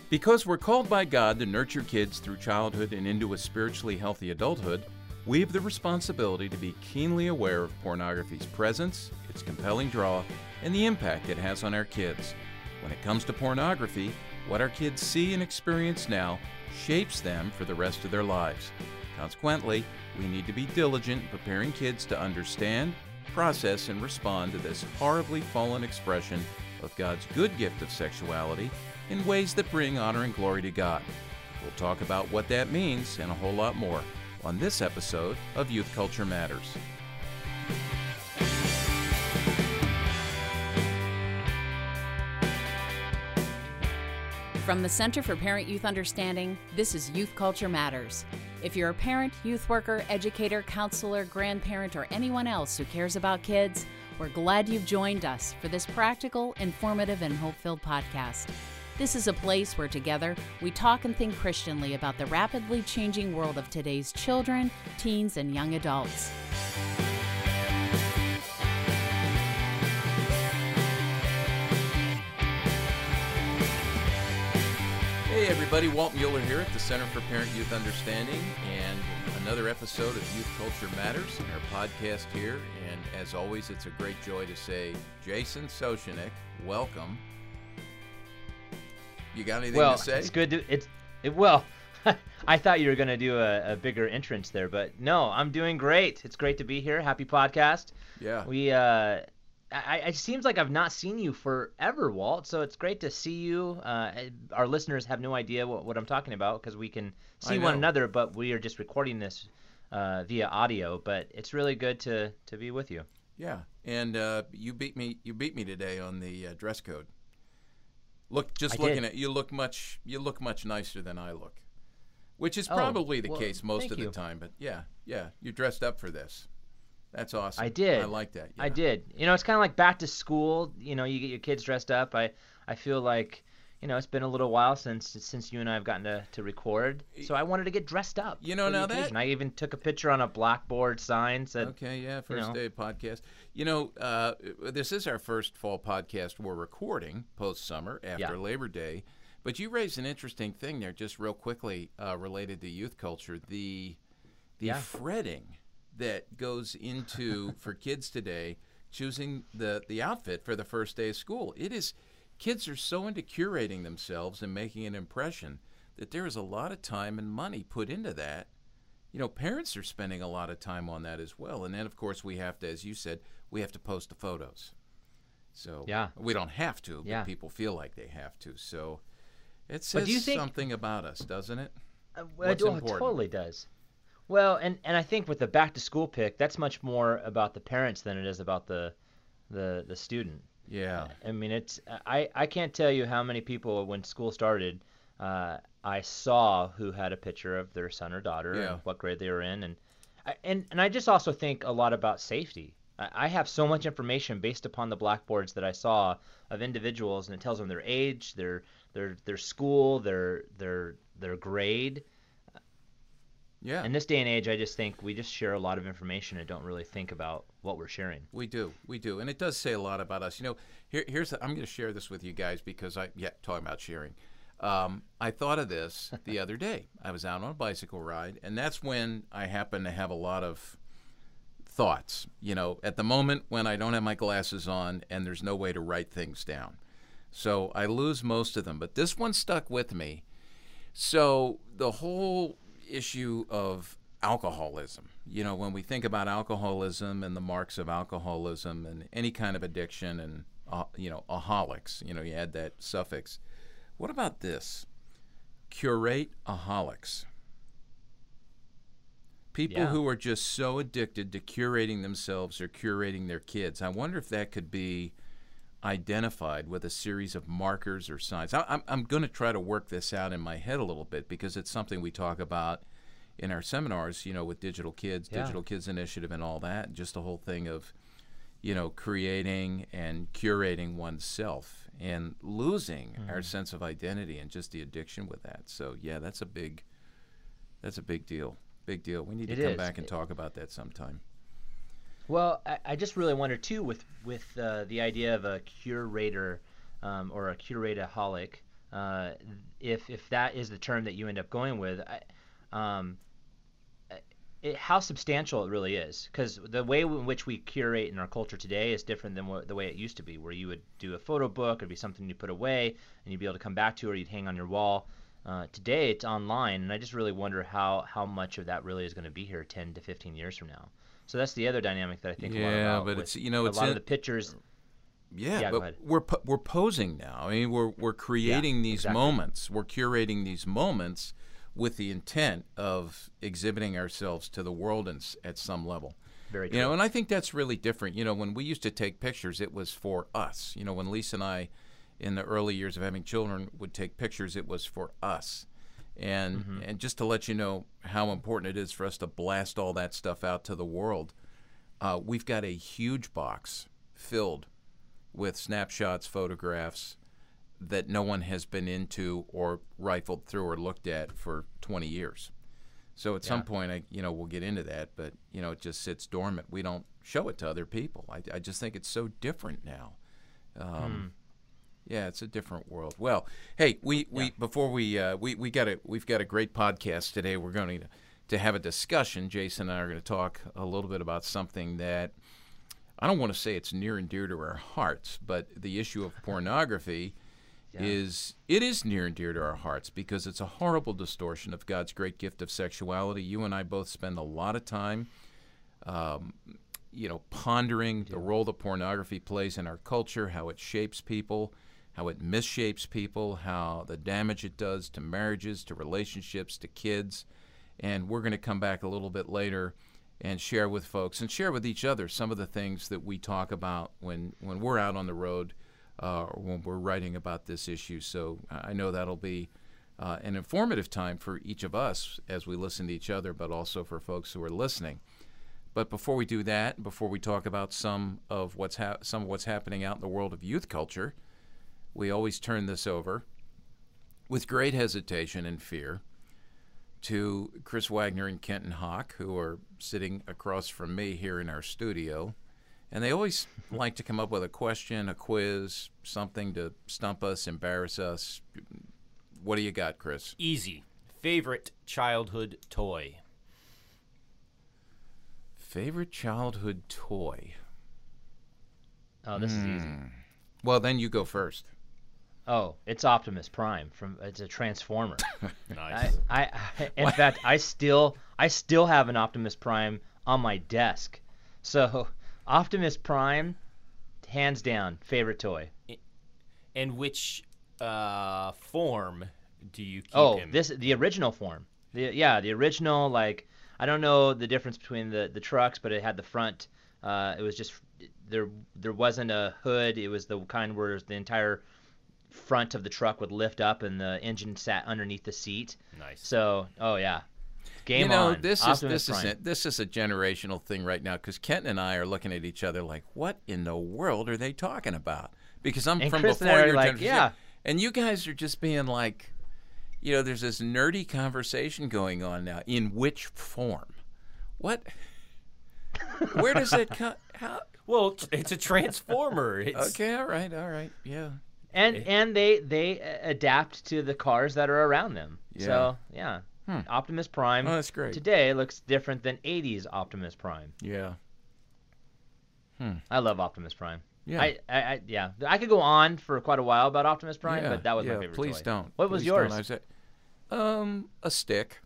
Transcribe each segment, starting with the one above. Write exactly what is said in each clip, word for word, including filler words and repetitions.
Because we're called by God to nurture kids through childhood and into a spiritually healthy adulthood, we have the responsibility to be keenly aware of pornography's presence, its compelling draw, and the impact it has on our kids. When it comes to pornography, what our kids see and experience now shapes them for the rest of their lives. Consequently, we need to be diligent in preparing kids to understand, process, and respond to this horribly fallen expression of God's good gift of sexuality in ways that bring honor and glory to God. We'll talk about what that means and a whole lot more on this episode of Youth Culture Matters. From the Center for Parent-Youth Understanding, this is Youth Culture Matters. If you're a parent, youth worker, educator, counselor, grandparent, or anyone else who cares about kids, we're glad you've joined us for this practical, informative, and hope-filled podcast. This is a place where together we talk and think Christianly about the rapidly changing world of today's children, teens, and young adults. Hey everybody, Walt Mueller here at the Center for Parent-Youth Understanding, and another episode of Youth Culture Matters, our podcast here. And as always, it's a great joy to say, Jason Sochanek, welcome. You got anything well, to say? It's good to it's it. Well, I thought you were going to do a, a bigger entrance there, but no, I'm doing great. It's great to be here. Happy podcast. Yeah. We uh, I, it seems like I've not seen you forever, Walt. So it's great to see you. Uh, our listeners have no idea what, what I'm talking about because we can see one another, but we are just recording this uh, via audio. But it's really good to to be with you. Yeah, and uh, you beat me. You beat me today on the uh, dress code. Look, just I looking did. at you, look much. You look much nicer than I look, which is Oh, probably the well, case most thank of the you. time. But yeah, yeah, you dressed up for this. That's awesome. I did. I like that. Yeah. I did. You know, it's kind of like back to school. You know, you get your kids dressed up. I, I feel like, you know, it's been a little while since since you and I have gotten to, to record. So I wanted to get dressed up. You know, for the now that- occasion. I even took a picture on a blackboard sign. Said, Okay, yeah, first know. day of podcast. You know, uh, this is our first fall podcast we're recording post-summer after Yeah. Labor Day. But you raised an interesting thing there, just real quickly, uh, related to youth culture. The the Yeah. fretting that goes into, for kids today, choosing the, the outfit for the first day of school. It is, kids are so into curating themselves and making an impression that there is a lot of time and money put into that. You know, parents are spending a lot of time on that as well. And then, of course, we have to, as you said, we have to post the photos. So Yeah. we don't have to, but Yeah. people feel like they have to. So it But says do you think- something about us, doesn't it? Uh, What's well, it important? totally does. Well, and, and I think with the back to school pick, that's much more about the parents than it is about the the the student. Yeah. I mean, it's I, I can't tell you how many people when school started, uh, I saw who had a picture of their son or daughter Yeah. and what grade they were in, and I, and and I just also think a lot about safety. I, I have so much information based upon the blackboards that I saw of individuals, and it tells them their age, their their their school, their their their grade. Yeah. In this day and age, I just think we just share a lot of information and don't really think about what we're sharing. We do, we do, and it does say a lot about us. You know, here, here's the, I'm going to share this with you guys because I, yeah, talking about sharing. Um, I thought of this the other day. I was out on a bicycle ride, and that's when I happen to have a lot of thoughts. You know, at the moment when I don't have my glasses on and there's no way to write things down, so I lose most of them. But this one stuck with me. So the whole issue of alcoholism. You know, when we think about alcoholism and the marks of alcoholism and any kind of addiction and, uh, you know, aholics, you know, you add that suffix. What about this? Curate-aholics. People Yeah. who are just so addicted to curating themselves or curating their kids. I wonder if that could be identified with a series of markers or signs. I, I'm, I'm going to try to work this out in my head a little bit because it's something we talk about in our seminars, you know, with Digital Kids, Yeah. Digital Kids Initiative and all that, just the whole thing of, you know, creating and curating oneself and losing Mm-hmm. our sense of identity and just the addiction with that. So, yeah, that's a big, that's a big deal. Big deal. We need to It come is. back and talk about that sometime. Well, I, I just really wonder too with with uh, the idea of a curator um, or a curataholic. uh, if if that is the term that you end up going with, I, um, it, how substantial it really is. Because the way in which we curate in our culture today is different than what, the way it used to be, where you would do a photo book, it'd be something you put away, and you'd be able to come back to, or you'd hang on your wall. Uh, today it's online, and I just really wonder how, how much of that really is going to be here ten to fifteen years from now. So that's the other dynamic that I think yeah, a lot about. but it's you know a it's lot in, of the pictures. Yeah, yeah but we're po- we're posing now. I mean, we're we're creating yeah, these exactly. moments. We're curating these moments with the intent of exhibiting ourselves to the world in, at some level. Very true. You know, and I think that's really different. You know, when we used to take pictures, it was for us. You know, when Lisa and I, in the early years of having children, would take pictures, it was for us. And mm-hmm. and just to let you know how important it is for us to blast all that stuff out to the world, uh, we've got a huge box filled with snapshots, photographs that no one has been into or rifled through or looked at for twenty years. So at yeah. some point, I you know we'll get into that, but you know it just sits dormant. We don't show it to other people. I, I just think it's so different now. Um, mm. Yeah, it's a different world. Well, hey, we, we yeah. before we uh, we we got a we've got a great podcast today. We're going to to have a discussion. Jason and I are going to talk a little bit about something that I don't want to say it's near and dear to our hearts, but the issue of pornography yeah. is it is near and dear to our hearts because it's a horrible distortion of God's great gift of sexuality. You and I both spend a lot of time, um, you know, pondering yeah. the role that pornography plays in our culture, how it shapes people, how it misshapes people, how the damage it does to marriages, to relationships, to kids. And we're going to come back a little bit later and share with folks and share with each other some of the things that we talk about when, when we're out on the road uh, or when we're writing about this issue. So I know that'll be uh, an informative time for each of us as we listen to each other, but also for folks who are listening. But before we do that, before we talk about some of what's ha- some of what's happening out in the world of youth culture, we always turn this over with great hesitation and fear to Chris Wagner and Kenton Hawk, who are sitting across from me here in our studio. And they always like to come up with a question, a quiz, something to stump us, embarrass us. What do you got, Chris? Easy. Favorite childhood toy? Favorite childhood toy? Oh, this mm. is easy. Well, then you go first. Oh, it's Optimus Prime from it's a Transformer. Nice. I, I, I in fact, I still I still have an Optimus Prime on my desk. So, Optimus Prime, hands down, favorite toy. And which uh, form do you keep oh, him? Oh, this the original form. The, yeah, the original. Like I don't know the difference between the, the trucks, but it had the front. Uh, it was just there. There wasn't a hood. It was the kind where the entire front of the truck would lift up and the engine sat underneath the seat. Nice. So, oh yeah, game you know, on. This Optimus is this Prime. is a, this is a generational thing right now because Kenton and I are looking at each other like, what in the world are they talking about? Because I'm and from Chris before and I your are like, generation, yeah, and you guys are just being like, you know, there's this nerdy conversation going on now. In which form? What? Where does it come? How? Well, it's a Transformer. It's... Okay, all right, all right, yeah. And and they they adapt to the cars that are around them. Yeah. So yeah, hmm. Optimus Prime. Oh, that's great. Today looks different than eighties Optimus Prime. Yeah. Hmm. I love Optimus Prime. Yeah. I, I, I yeah. I could go on for quite a while about Optimus Prime, yeah, but that was yeah, my favorite please toy. don't. What was please yours? Don't. I said, um, a stick.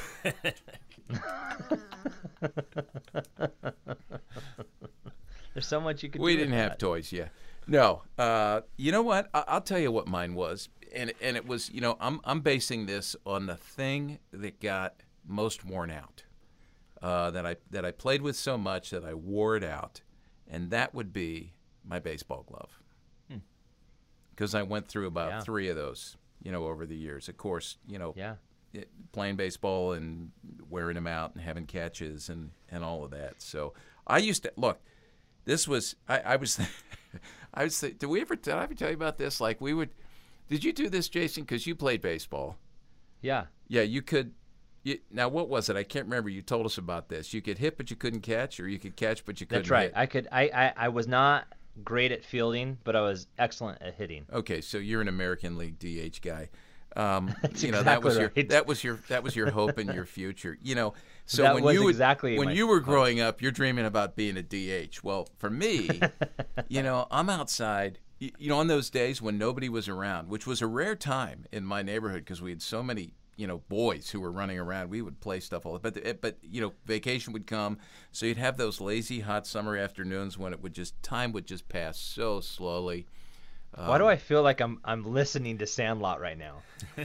There's so much you could we do. We didn't with have that. toys, yeah. No, uh, you know what? I- I'll tell you what mine was, and and it was, you know, I'm I'm basing this on the thing that got most worn out, uh, that I that I played with so much that I wore it out, and that would be my baseball glove, because hmm. I went through about yeah. three of those, you know, over the years. Of course, you know, yeah. it, playing baseball and wearing them out and having catches and and all of that. So I used to look. This was I, I was. I was. Did we ever? Did I ever tell you about this? Like we would. Did you do this, Jason? Because you played baseball. Yeah. Yeah, you could. You, now, what was it? I can't remember. You told us about this. You could hit, but you couldn't catch, or you could catch, but you couldn't. That's right. Hit. I could. I, I. I was not great at fielding, but I was excellent at hitting. Okay, so you're an American League D H guy. Um, That's you know that exactly was your right. that was your that was your hope in your future. You know, so That when was you would, exactly when my you were hope. growing up, you're dreaming about being a D H. Well, for me, you know, I'm outside. y- You know, on those days when nobody was around, which was a rare time in my neighborhood because we had so many, you know, boys who were running around. We would play stuff all the but the, but you know, vacation would come, so you'd have those lazy hot summer afternoons when it would just time would just pass so slowly. Why do I feel like I'm I'm listening to Sandlot right now?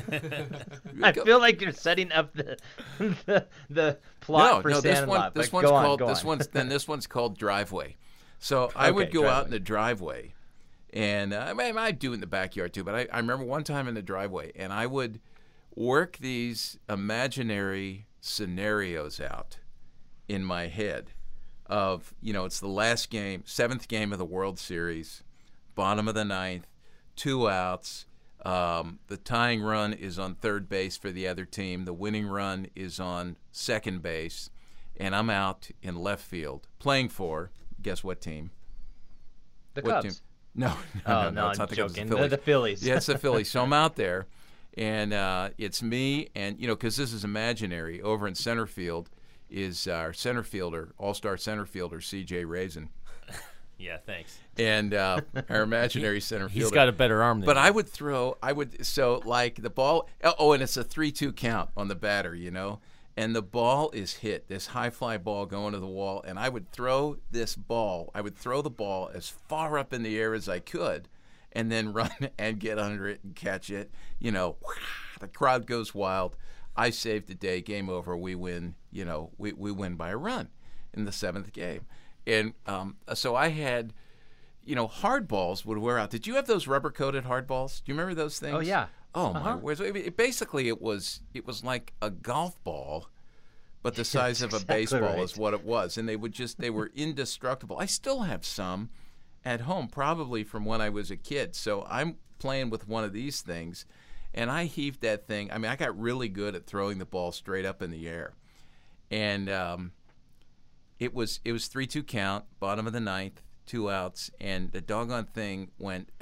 I feel like you're setting up the the, the plot no, for no, this Sandlot. one, this but one's go on, called go this on. one's then this one's called Driveway. So I would Okay, go out driveway. in the driveway, and uh, I mean I do it in the backyard too. But I, I remember one time in the driveway, and I would work these imaginary scenarios out in my head of, you know, it's the last game, seventh game of the World Series, bottom of the ninth, two outs. Um, the tying run is on third base for the other team. The winning run is on second base, and I'm out in left field playing for, guess what team? The What Cubs. team? No, Oh, no, no, no, it's not I'm the Cubs. joking. The The- Phillies. the Phillies. Yeah, it's the Phillies. So I'm out there, and uh, it's me, and you know, because this is imaginary. Over in center field is our center fielder, all-star center fielder, C J Raisin, Yeah, thanks. and uh, our imaginary center fielder. He's got a better arm than But you. I would throw, I would, so like the ball, oh, and it's a three two count on the batter, you know, and the ball is hit, this high fly ball going to the wall, and I would throw this ball, I would throw the ball as far up in the air as I could, and then run and get under it and catch it, you know, the crowd goes wild. I saved the day, game over, we win, you know, we, we win by a run in the seventh game. And um, so I had, you know, hard balls would wear out. Did you have those rubber coated hard balls? Do you remember those things? Oh, yeah. Oh my Uh-huh. words! It, it- basically, it was it was like a golf ball, but the size of a exactly baseball right. is what it was. And they would just they were indestructible. I still have some at home, probably from when I was a kid. So I'm playing with one of these things, and I heaved that thing. I mean, I got really good at throwing the ball straight up in the air, and um, it was it was three two count, bottom of the ninth, two outs, and the doggone thing went.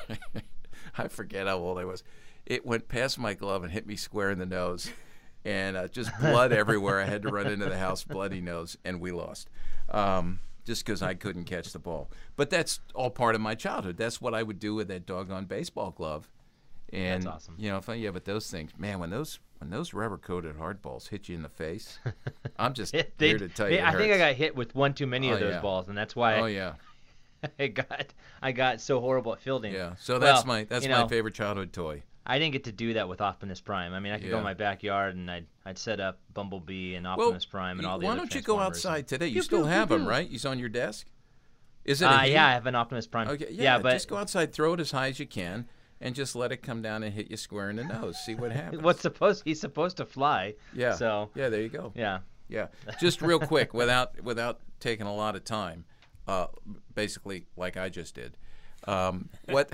I forget how old I was. It went past my glove and hit me square in the nose, and uh, just blood everywhere. I had to run into the house, bloody nose, and we lost. Um, just because I couldn't catch the ball. But that's all part of my childhood. That's what I would do with that doggone baseball glove. And That's awesome. you know, if I, yeah, but those things, man, when those when those rubber coated hard balls hit you in the face, I'm just They- here to tell you. they- it I think I hurts. got hit with one too many Oh, of those yeah. balls, and that's why Oh yeah, I got I got so horrible at fielding. yeah. So that's Well, my that's you my know, favorite childhood toy. I didn't get to do that with Optimus Prime. I mean, I could go Yeah. in my backyard and I'd I'd set up Bumblebee and Well, Optimus Prime and you- all the why other don't you go Transformers. outside today? You Pew, still pew, have pew, them, pew. right? He's on your desk. Is it? a Uh, he? yeah, I have an Optimus Prime. Okay, yeah, but just go outside, throw it as high as you can, and just let it come down and hit you square in the nose. See what happens. what's supposed he's supposed to fly. Yeah. So yeah, there you go. yeah. Yeah, just real quick, without without taking a lot of time, uh, basically like I just did. Um, what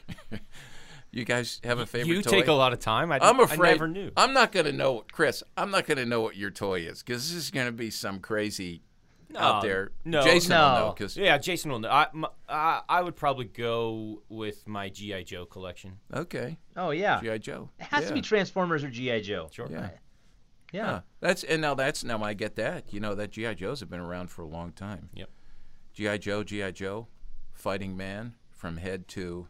you guys have a favorite You toy? take a lot of time. I, I'm afraid I never knew. I'm not going to know, Chris. I'm not going to know what your toy is because this is going to be some crazy out No, there. no, Jason will know no. because Yeah, Jason will know. I, m- I, I would probably go with my G I. Joe collection. okay, Oh yeah. G I Joe. It has yeah. to be Transformers or G I Joe. Sure. Yeah. Yeah. Huh. That's and now that's now I get that. You know that G I Joes have been around for a long time. Yep. G I Joe, G I Joe, fighting man from head to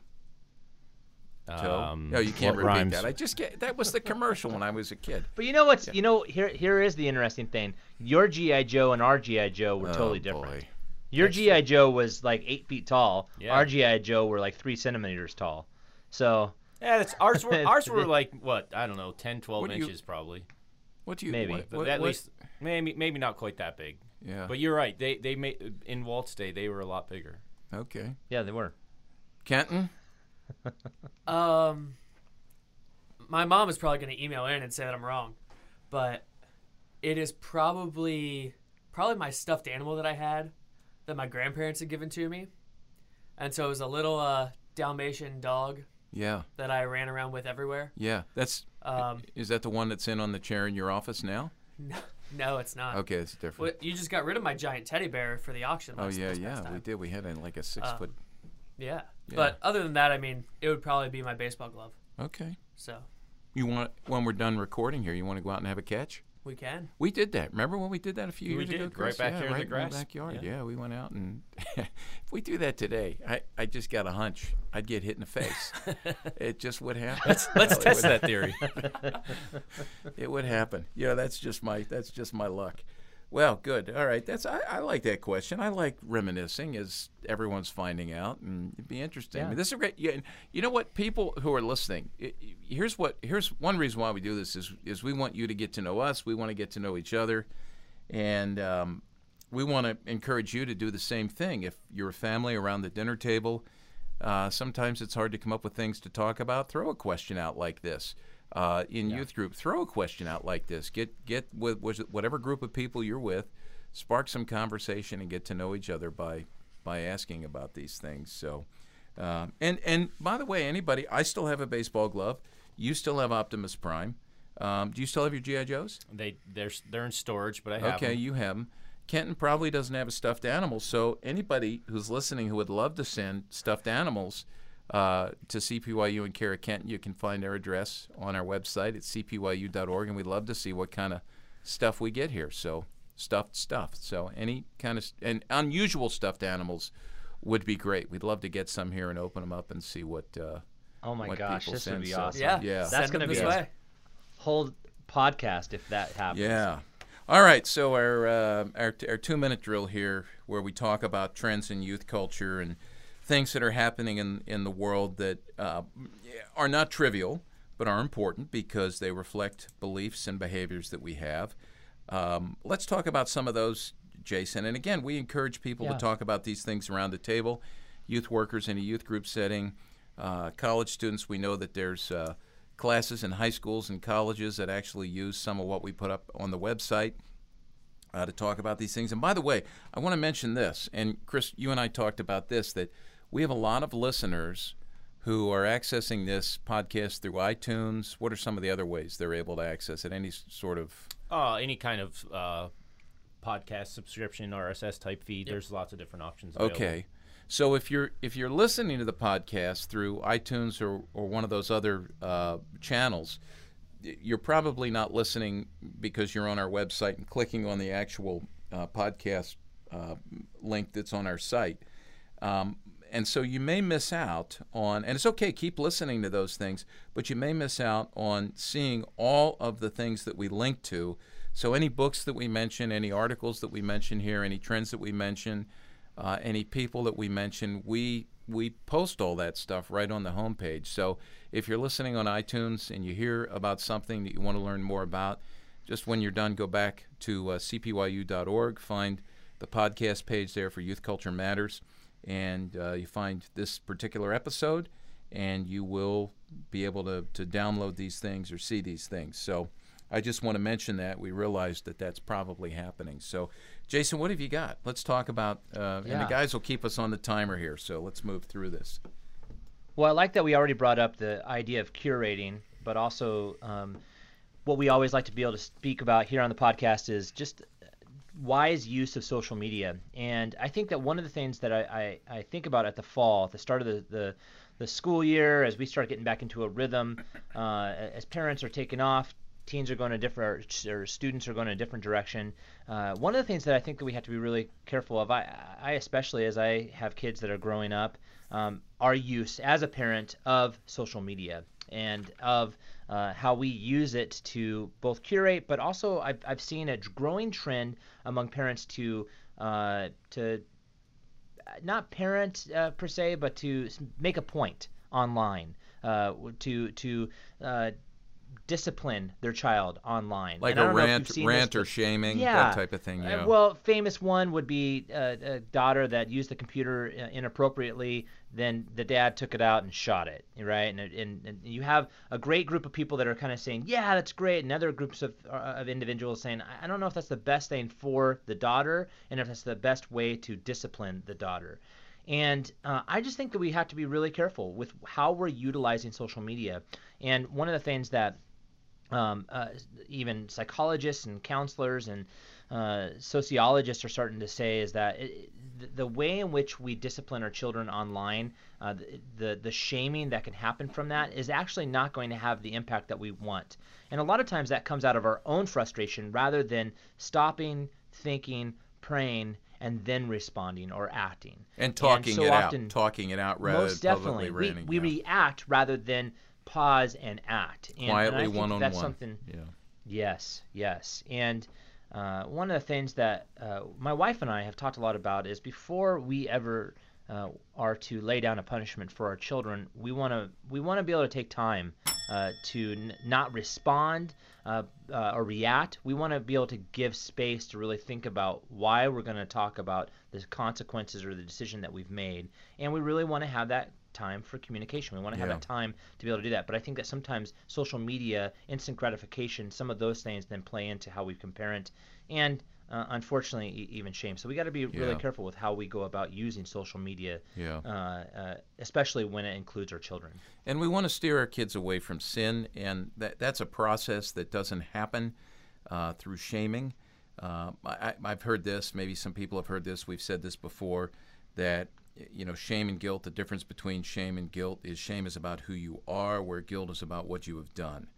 toe. Um, no, you can't what repeat rhymes? that. I just get that was the commercial when I was a kid. But you know what's you know here here is the interesting thing. Your G I Joe and our G I Joe were totally Oh, different. boy. Your G I Joe was like eight feet tall. Yeah. Our G I Joe were like three centimeters tall. So Yeah, that's ours. Were, ours were like what? I don't know, ten, twelve What do you- inches probably. What do you Maybe. What, But what- at what- least maybe maybe not quite that big. Yeah. But you're right. They they made in Walt's day they were a lot bigger. Okay. yeah, they were. Kenton. Um, my mom is probably going to email in and say that I'm wrong, but it is probably probably my stuffed animal that I had that my grandparents had given to me, and so it was a little uh, Dalmatian dog Yeah. that I ran around with everywhere. Yeah. That's. Um, Is that the one that's in on the chair in your office now? no, no, it's not. Okay, it's different. Well, you just got rid of my giant teddy bear for the auction. Oh last, yeah, this yeah, past we time. did. We had a, like a six Uh, foot Yeah. Yeah. But other than that, I mean, it would probably be my baseball glove. Okay. So You want when we're done recording here, you want to go out and have a catch? we can. We did that. Remember when we did that a few We years did, ago? right Chris? back yeah, here in the right grass. my backyard. Yeah. Yeah. we went out and if we do that today, I, I just got a hunch I'd get hit in the face. It just would happen. Let's let's It test would- that theory. It would happen. Yeah, that's just my that's just my luck. Well, good. All right. That's I, I like that question. I like reminiscing as everyone's finding out, and it'd be interesting. I mean, this is great. Yeah, and you know what? People who are listening, it, here's what here's one reason why we do this is is we want you to get to know us. We want to get to know each other, and um, we want to encourage you to do the same thing. If you're a family around the dinner table, uh, sometimes it's hard to come up with things to talk about. Throw a question out like this. Uh, in youth group, throw a question out like this. Get get with, with whatever group of people you're with, spark some conversation and get to know each other by by asking about these things. So, um, and and by the way, anybody, I still have a baseball glove. You still have Optimus Prime. Um, do you still have your G I Joes? They they're they're in storage, but I have Okay, them. you have them. Kenton probably doesn't have a stuffed animal, so anybody who's listening who would love to send stuffed animals uh, to C P Y U and Kara Kenton, you can find their address on our website at c p y u dot org, and we'd love to see what kind of stuff we get here. So stuffed stuff. So any kind of and unusual stuffed animals would be great. We'd love to get some here and open them up and see what. Uh, Oh my what gosh, people this would send, be so- awesome. Yeah. Yeah. That's Send gonna them be this a way. whole podcast if that happens. Yeah. All right. So our uh, our our two minute drill here, where we talk about trends in youth culture and things that are happening in in the world that uh, are not trivial but are important because they reflect beliefs and behaviors that we have. Um, let's talk about some of those, Jason. And again, we encourage people Yeah. to talk about these things around the table. Youth workers in a youth group setting, uh, college students. We know that there's uh, classes in high schools and colleges that actually use some of what we put up on the website uh, to talk about these things. And by the way, I want to mention this, and Chris, you and I talked about this, that we have a lot of listeners who are accessing this podcast through iTunes. What are some of the other ways they're able to access it? Any s- sort of... Uh, any kind of uh, podcast subscription, R S S type feed. There's lots of different options available. Okay. So if you're if you're listening to the podcast through iTunes or, or one of those other uh, channels, y- you're probably not listening because you're on our website and clicking on the actual uh, podcast uh, link that's on our site. Um, and so you may miss out on, and it's okay, keep listening to those things, but you may miss out on seeing all of the things that we link to. So any books that we mention, any articles that we mention here, any trends that we mention, uh, any people that we mention, we we post all that stuff right on the homepage. So if you're listening on iTunes and you hear about something that you want to learn more about, just when you're done, go back to uh, c p y u dot org, find the podcast page there for Youth Culture Matters, and uh, you find this particular episode, and you will be able to, to download these things or see these things. So I just want to mention that. We realized that that's probably happening. So, Jason, what have you got? Let's talk about, uh, and Yeah. the guys will keep us on the timer here, so let's move through this. Well, I like that we already brought up the idea of curating, but also um, what we always like to be able to speak about here on the podcast is just wise use of social media. And I think that one of the things that I, I, I think about at the fall, at the start of the, the, the school year, as we start getting back into a rhythm, uh, as parents are taking off, teens are going a different, or students are going a different direction. Uh, one of the things that I think that we have to be really careful of, I, I especially as I have kids that are growing up, um, our use as a parent of social media and of uh, how we use it to both curate, but also I've, I've seen a growing trend among parents to uh, to not parent uh, per se, but to s- make a point online, uh, to to uh, discipline their child online. Like And I a don't know if rant, you've seen rant this, or but- shaming, Yeah. that type of thing. Uh, Yeah. well, famous one would be uh, a daughter that used the computer uh, inappropriately. Then the dad took it out and shot it, right? And, and, and you have a great group of people that are kind of saying, "Yeah, that's great," and other groups of uh, of individuals saying, "I I don't know if that's the best thing for the daughter, and if that's the best way to discipline the daughter." And uh, I just think that we have to be really careful with how we're utilizing social media. And one of the things that um, uh, even psychologists and counselors and uh, sociologists are starting to say is that it, the, the way in which we discipline our children online, uh, the, the the shaming that can happen from that is actually not going to have the impact that we want. And a lot of times that comes out of our own frustration rather than stopping, thinking, praying, and then responding or acting. And talking and so it often, out. Talking it out rather most than definitely. publicly We, ranting we out. react rather than pause and act. And, Quietly, and I think one that on that's one. something. Yeah. Yes, yes. And uh, one of the things that uh, my wife and I have talked a lot about is before we ever uh, are to lay down a punishment for our children, we want to we want to be able to take time uh, to n- not respond uh, uh, or react. We want to be able to give space to really think about why we're going to talk about the consequences or the decision that we've made, and we really want to have that time for communication. We want to have Yeah. that time to be able to do that. But I think that sometimes social media, instant gratification, some of those things then play into how we can parent, and uh, unfortunately e- even shame. So we got to be really Yeah. careful with how we go about using social media, Yeah. uh, uh, especially when it includes our children. And we want to steer our kids away from sin, and that, that's a process that doesn't happen uh, through shaming. Uh, I, I've heard this, maybe some people have heard this, we've said this before, that you know, shame and guilt, the difference between shame and guilt is shame is about who you are, where guilt is about what you have done.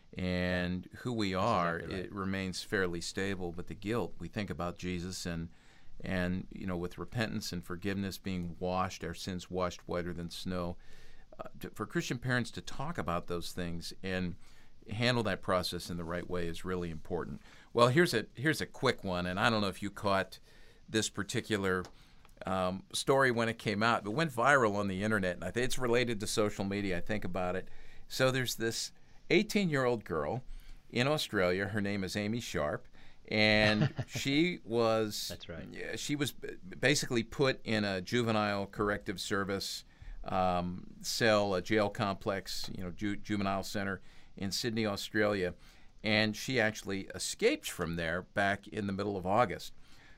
And who we are, exactly right. it remains fairly stable, but the guilt, we think about Jesus and, and you know, with repentance and forgiveness being washed, our sins washed whiter than snow. Uh, to, for Christian parents to talk about those things and handle that process in the right way is really important. Well, here's a here's a quick one, and I don't know if you caught this particular um, story when it came out. It went viral on the internet, and I think it's related to social media. I think about it. So there's this eighteen-year-old girl in Australia. Her name is Amy Sharp, and she was That's right. yeah, she was basically put in a juvenile corrective service um, cell, a jail complex, you know, ju- juvenile center in Sydney, Australia, and she actually escaped from there back in the middle of August.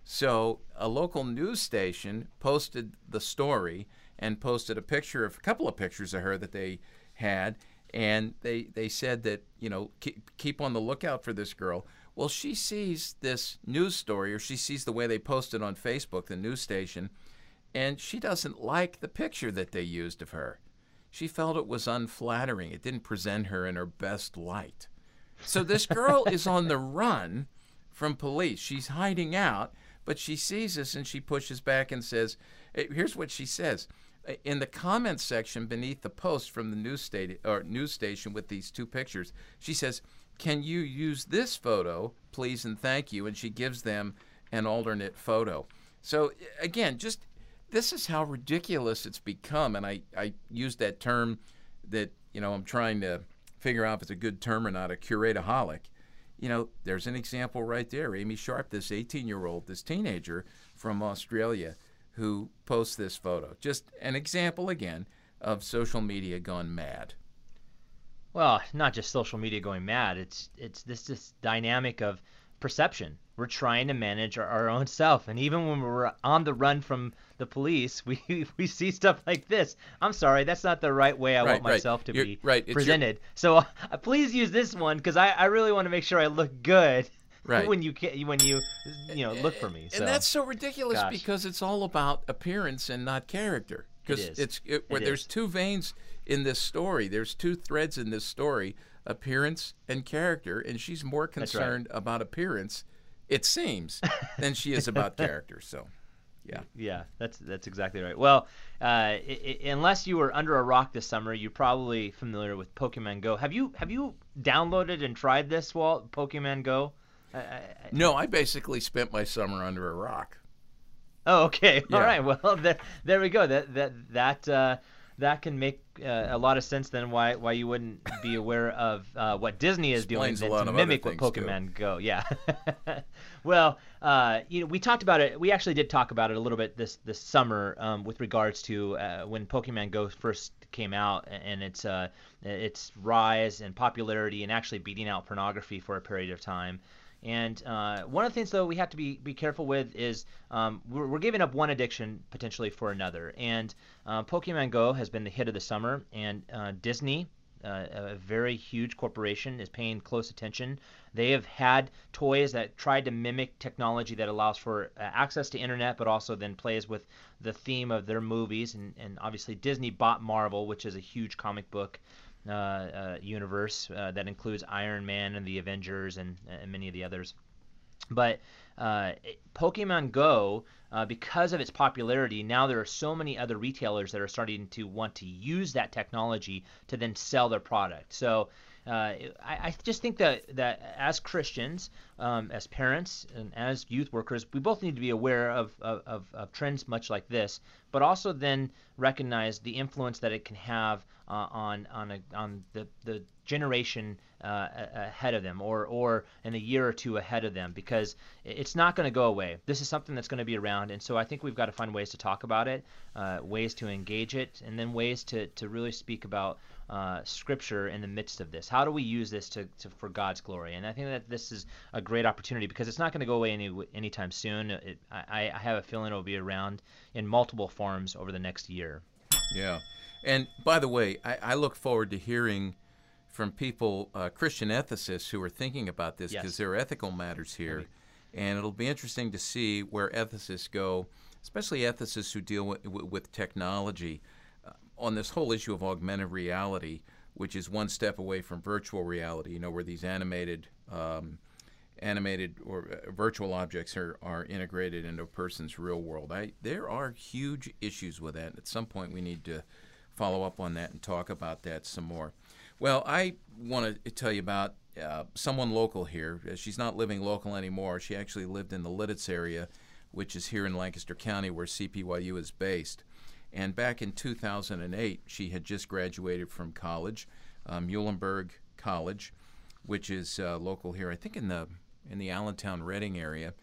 So a local news station posted the story and posted a picture of a couple of pictures of her that they had, and they they said that, you know, keep, keep on the lookout for this girl. Well, she sees this news story, or she sees the way they posted on Facebook, the news station, and she doesn't like the picture that they used of her. She felt it was unflattering. It didn't present her in her best light. So this girl is on the run from police. She's hiding out, but she sees this and she pushes back and says, here's what she says. In the comments section beneath the post from the news, station, or news station with these two pictures, she says, can you use this photo, please and thank you? And she gives them an alternate photo. So again, just this is how ridiculous it's become. And I, I used that term that, you know, I'm trying to figure out if it's a good term or not, a curate-aholic. You know, there's an example right there. Amy Sharp, this eighteen-year-old, this teenager from Australia who posts this photo. Just an example, again, of social media gone mad. Well, not just social media going mad. It's it's this this dynamic of perception. We're trying to manage our, our own self, and even when we're on the run from the police, we we see stuff like this. I'm sorry, that's not the right way I Right, want right. myself to You're- be right, it's your- presented. So uh, please use this one because I, I really want to make sure I look good Right. when you ca- when you you know look for me. So And that's so ridiculous Gosh. because it's all about appearance and not character. Because is. it's it, where It there's is. two veins in this story. There's two threads in this story: appearance and character. And she's more That's right. concerned about appearance, it seems, than she is about character. So, yeah. Yeah, that's that's exactly right. Well, uh, I- I- unless you were under a rock this summer, you're probably familiar with Pokemon Go. Have you have you downloaded and tried this, Walt? Pokemon Go? I, I, No, I basically spent my summer under a rock. oh, okay. All Yeah. right. Well, there, there we go. That that that uh, that can make uh, a lot of sense then. Why why you wouldn't be aware of uh, what Disney is doing Explains a then lot to of other mimic what things, too. Pokemon Go? Yeah. Well, uh, you know, we talked about it. We actually did talk about it a little bit this this summer um, with regards to uh, when Pokemon Go first came out and its uh, its rise and popularity and actually beating out pornography for a period of time. And uh, one of the things, though, we have to be, be careful with is um, we're, we're giving up one addiction potentially for another. And uh, Pokemon Go has been the hit of the summer, and uh, Disney uh, a very huge corporation, is paying close attention. They have had toys that tried to mimic technology that allows for uh, access to internet, but also then plays with the theme of their movies. And, and obviously Disney bought Marvel, which is a huge comic book uh, uh, universe uh, that includes Iron Man and the Avengers and, and many of the others. But uh, Pokemon Go, uh, because of its popularity, now there are so many other retailers that are starting to want to use that technology to then sell their product. So uh, I, I just think that, that as Christians, um, as parents, and as youth workers, we both need to be aware of, of, of, of trends much like this, but also then recognize the influence that it can have uh, on on a, on the, the generation uh, ahead of them, or or in a year or two ahead of them, because it's not going to go away. This is something that's going to be around, and so I think we've got to find ways to talk about it, uh, ways to engage it, and then ways to, to really speak about uh, Scripture in the midst of this. How do we use this to, to for God's glory? And I think that this is a great opportunity because it's not going to go away any anytime soon. It, I, I have a feeling it will be around in multiple forms over the next year. Yeah. And by the way, I, I look forward to hearing from people, uh, Christian ethicists who are thinking about this, because Yes. there are ethical matters here. Maybe. And it'll be interesting to see where ethicists go, especially ethicists who deal with, with technology, uh, on this whole issue of augmented reality, which is one step away from virtual reality, you know, where these animated um, animated or uh, virtual objects are, are integrated into a person's real world. I, there are huge issues with that. At some point we need to follow up on that and talk about that some more. Well, I want to tell you about uh, someone local here. She's not living local anymore. She actually lived in the Lidditz area, which is here in Lancaster County where C P Y U is based. And back in two thousand eight, she had just graduated from college, uh, Muhlenberg College, which is uh, local here, I think in the in the Allentown, Reading area.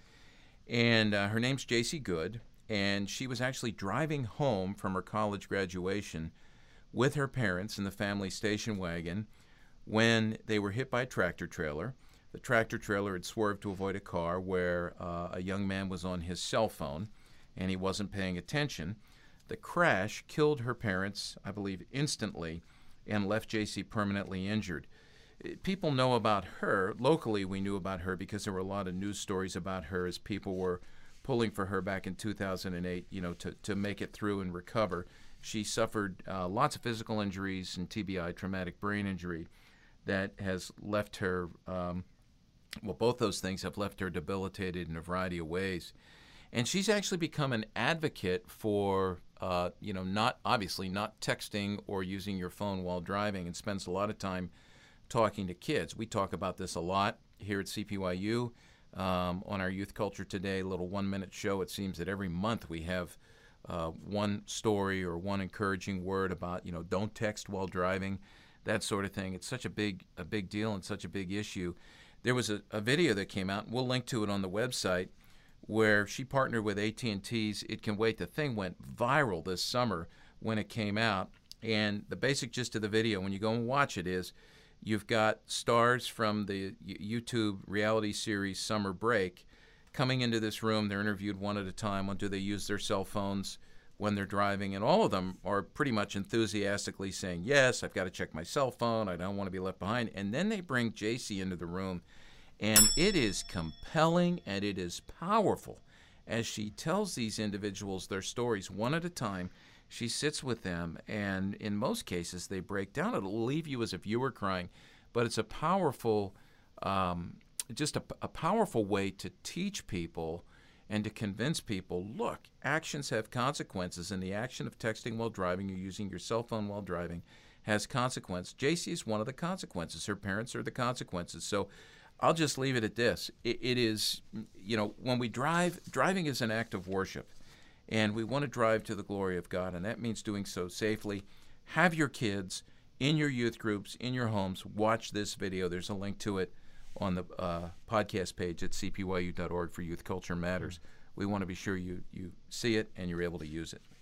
And uh, her name's J C Good, and she was actually driving home from her college graduation with her parents in the family station wagon when they were hit by a tractor trailer. The tractor trailer had swerved to avoid a car where uh, a young man was on his cell phone, and he wasn't paying attention. The crash killed her parents, I believe, instantly, and left J C permanently injured. People know about her. Locally, we knew about her because there were a lot of news stories about her as people were pulling for her back in two thousand eight, you know, to, to make it through and recover. She suffered uh, lots of physical injuries and T B I, traumatic brain injury, that has left her, um, well, both those things have left her debilitated in a variety of ways. And she's actually become an advocate for, uh, you know, not, obviously not texting or using your phone while driving, and spends a lot of time talking to kids. We talk about this a lot here at C P Y U um, on our Youth Culture Today little one-minute show. It seems that every month we have uh, one story or one encouraging word about, you know, don't text while driving, that sort of thing. It's such a big a big deal and such a big issue. There was a, a video that came out, and we'll link to it on the website, where she partnered with A T and T's It Can Wait. The thing went viral this summer when it came out, and the basic gist of the video, when you go and watch it, is you've got stars from the YouTube reality series Summer Break coming into this room. They're interviewed one at a time on do they use their cell phones when they're driving, and all of them are pretty much enthusiastically saying, yes, I've got to check my cell phone, I don't want to be left behind. And then they bring J C into the room, and it is compelling and it is powerful as she tells these individuals their stories one at a time. She sits with them, and in most cases they break down. It'll leave you as a viewer crying, but it's a powerful, um, just a, a powerful way to teach people and to convince people, look, actions have consequences, and the action of texting while driving or using your cell phone while driving has consequence. J C is one of the consequences. Her parents are the consequences. So I'll just leave it at this. It, it is, you know, when we drive, driving is an act of worship. And we want to drive to the glory of God, and that means doing so safely. Have your kids in your youth groups, in your homes, watch this video. There's a link to it on the uh, podcast page at c p y u dot org for Youth Culture Matters. We want to be sure you, you see it and you're able to use it.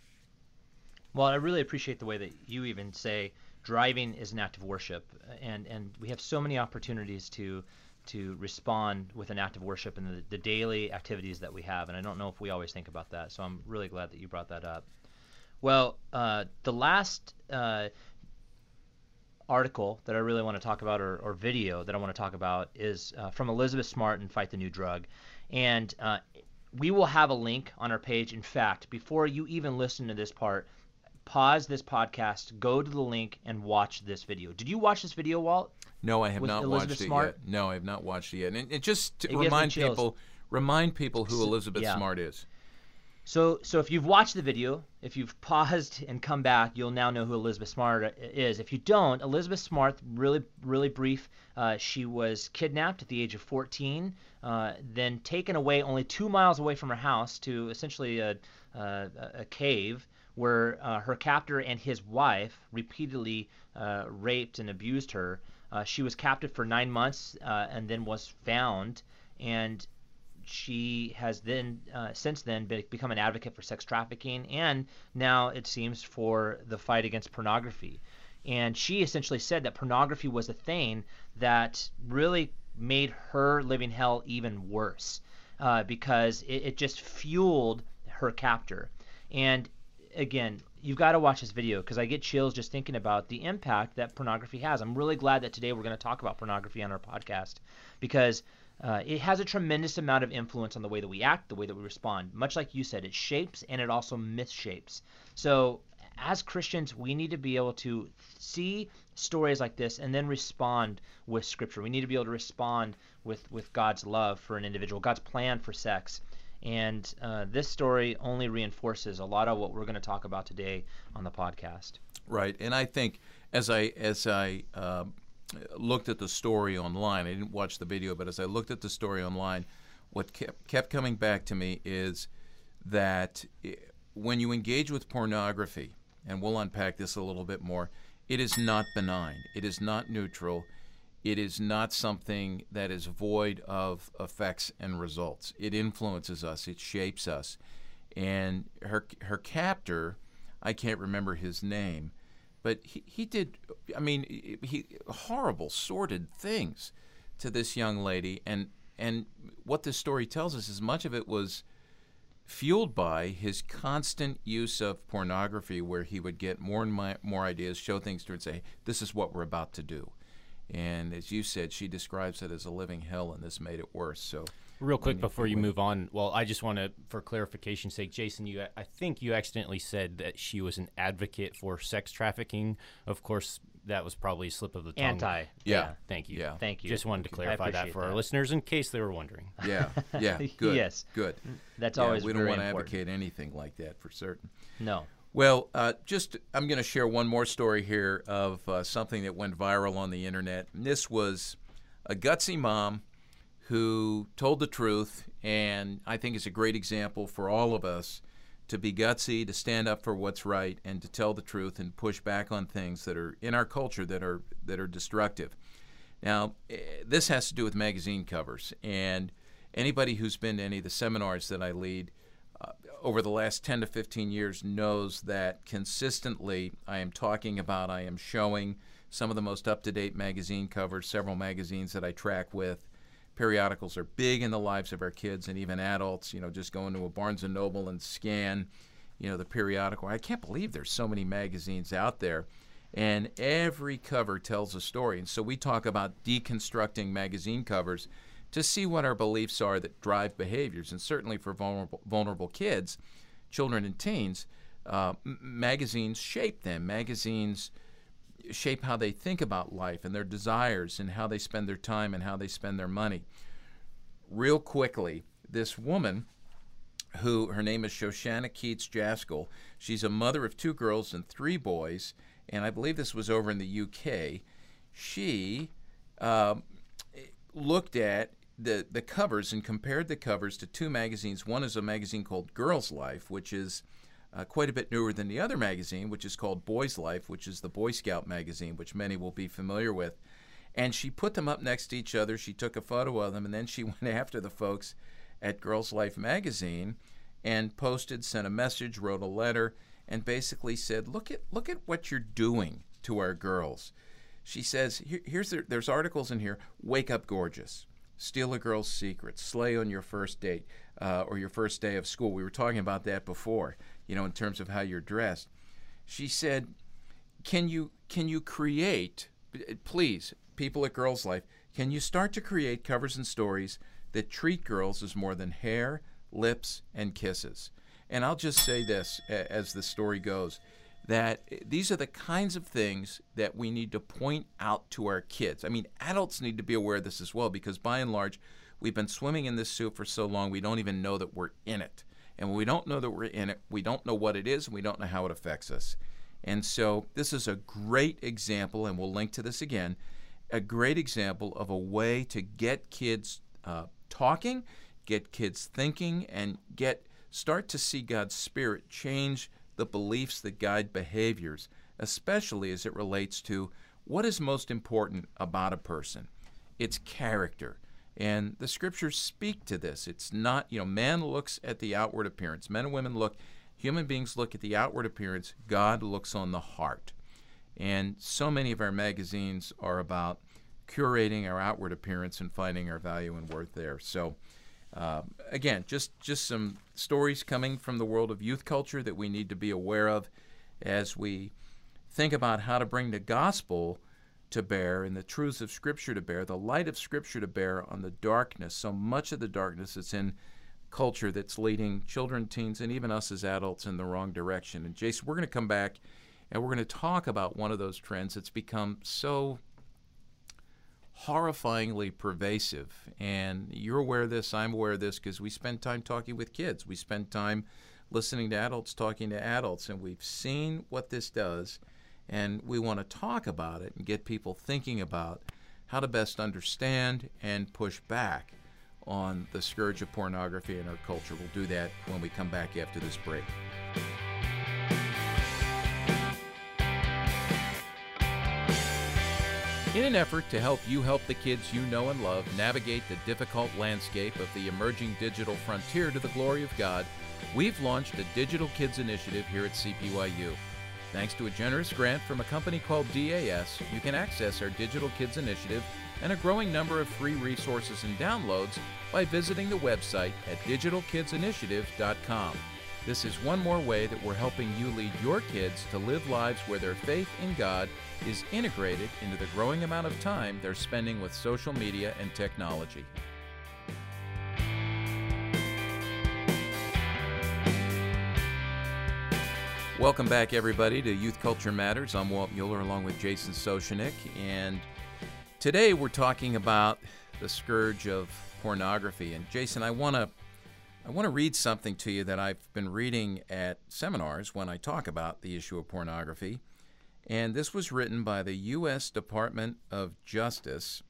Well, I really appreciate the way that you even say driving is an act of worship, and, and we have so many opportunities to to respond with an act of worship in the, the daily activities that we have, and I don't know if we always think about that, so I'm really glad that you brought that up. Well, uh, the last uh, article that I really want to talk about, or, or video that I want to talk about, is uh, from Elizabeth Smart and Fight the New Drug. And uh, we will have a link on our page. In fact, before you even listen to this part, pause this podcast, go to the link, and watch this video. Did you watch this video, Walt? No, I have With not Elizabeth watched Smart? it yet. No, I have not watched it yet. And, and just to It gives me remind chills. people, remind people who Elizabeth yeah. Smart is. So, so if you've watched the video, if you've paused and come back, you'll now know who Elizabeth Smart is. If you don't, Elizabeth Smart, really, really brief. Uh, she was kidnapped at the age of fourteen, uh, then taken away only two miles away from her house to essentially a, a, a cave where uh, her captor and his wife repeatedly uh, raped and abused her. Uh, she was captive for nine months uh, and then was found, and she has then, uh, since then, be- become an advocate for sex trafficking, and now it seems for the fight against pornography. And she essentially said that pornography was a thing that really made her living hell even worse, uh, because it, it just fueled her captor. And again, you've got to watch this video, because I get chills just thinking about the impact that pornography has. I'm really glad that today we're going to talk about pornography on our podcast, because Uh, it has a tremendous amount of influence on the way that we act, the way that we respond. Much like you said, it shapes and it also misshapes. So as Christians, we need to be able to see stories like this and then respond with Scripture. We need to be able to respond with, with God's love for an individual, God's plan for sex. And uh, this story only reinforces a lot of what we're going to talk about today on the podcast. Right, and I think as I as I uh, looked at the story online, I didn't watch the video, but as I looked at the story online, what kept kept coming back to me is that when you engage with pornography, and we'll unpack this a little bit more, it is not benign. It is not neutral. It is not something that is void of effects and results. It influences us. It shapes us. And her her captor, I can't remember his name, but he, he did, I mean, he horrible, sordid things to this young lady. And, and what this story tells us is much of it was fueled by his constant use of pornography, where he would get more and my, more ideas, show things to her and say, this is what we're about to do. And as you said, she describes it as a living hell, and this made it worse. So, real quick before you move on, well, I just want to, for clarification's sake, Jason, you, I think you accidentally said that she was an advocate for sex trafficking. Of course, that was probably a slip of the tongue. Anti. Yeah. Thank you. Yeah. Thank you. Just wanted to clarify that appreciate for our that. listeners in case they were wondering. Yeah, yeah, good. Yes. Good. That's Yeah, always we don't very want to important. advocate anything like that for certain. No. Well, uh, just I'm going to share one more story here of uh, something that went viral on the internet. And this was a gutsy mom who told the truth, and I think is a great example for all of us to be gutsy, to stand up for what's right, and to tell the truth and push back on things that are in our culture that are that are destructive. Now, eh, this has to do with magazine covers, and anybody who's been to any of the seminars that I lead uh, over the last ten to fifteen years knows that consistently I am talking about, I am showing some of the most up-to-date magazine covers, several magazines that I track with. Periodicals are big in the lives of our kids and even adults. You know, just go into a Barnes and Noble and scan, you know, the periodical. I can't believe there's so many magazines out there. And every cover tells a story. And so we talk about deconstructing magazine covers to see what our beliefs are that drive behaviors. And certainly for vulnerable, vulnerable kids, children and teens, uh, m- magazines shape them. Magazines shape how they think about life and their desires and how they spend their time and how they spend their money. Real quickly, this woman, who her name is Shoshana Keats Jaskell, she's a mother of two girls and three boys, and I believe this was over in the U K. She uh, looked at the, the covers and compared the covers to two magazines. One is a magazine called Girls Life, which is Uh, quite a bit newer than the other magazine, which is called Boys Life, which is the Boy Scout magazine, which many will be familiar with. And she put them up next to each other. She took a photo of them, and then she went after the folks at Girls Life magazine and posted, sent a message, wrote a letter, and basically said, look at look at what you're doing to our girls. She says, Here, here's the, there's articles in here, wake up gorgeous, steal a girl's secret, slay on your first date uh, or your first day of school. We were talking about that before, you know, in terms of how you're dressed. She said, can you can you create please, people at Girls Life, can you start to create covers and stories that treat girls as more than hair, lips, and kisses? And I'll just say this as the story goes, that these are the kinds of things that we need to point out to our kids. I mean, adults need to be aware of this as well, because by and large, we've been swimming in this soup for so long, we don't even know that we're in it. And when we don't know that we're in it, we don't know what it is, and we don't know how it affects us. And so this is a great example, and we'll link to this again, a great example of a way to get kids uh, talking, get kids thinking, and get start to see God's Spirit change the beliefs that guide behaviors, especially as it relates to what is most important about a person. It's character. And the Scriptures speak to this. It's not, you know, man looks at the outward appearance. Men and women look, human beings look at the outward appearance. God looks on the heart. And so many of our magazines are about curating our outward appearance and finding our value and worth there. So, uh, again, just, just some stories coming from the world of youth culture that we need to be aware of as we think about how to bring the gospel to bear and the truths of Scripture to bear, the light of Scripture to bear on the darkness, so much of the darkness that's in culture that's leading children, teens, and even us as adults in the wrong direction. And Jason, we're going to come back and we're going to talk about one of those trends that's become so horrifyingly pervasive. And you're aware of this, I'm aware of this, because we spend time talking with kids. We spend time listening to adults talking to adults, and we've seen what this does. And we want to talk about it and get people thinking about how to best understand and push back on the scourge of pornography in our culture. We'll do that when we come back after this break. In an effort to help you help the kids you know and love navigate the difficult landscape of the emerging digital frontier to the glory of God, we've launched a Digital Kids Initiative here at C P Y U. Thanks to a generous grant from a company called D A S, you can access our Digital Kids Initiative and a growing number of free resources and downloads by visiting the website at digital kids initiative dot com. This is one more way that we're helping you lead your kids to live lives where their faith in God is integrated into the growing amount of time they're spending with social media and technology. Welcome back, everybody, to Youth Culture Matters. I'm Walt Mueller along with Jason Sochanek, and today we're talking about the scourge of pornography. And Jason, I want to I want to read something to you that I've been reading at seminars when I talk about the issue of pornography. And this was written by the U S Department of Justice,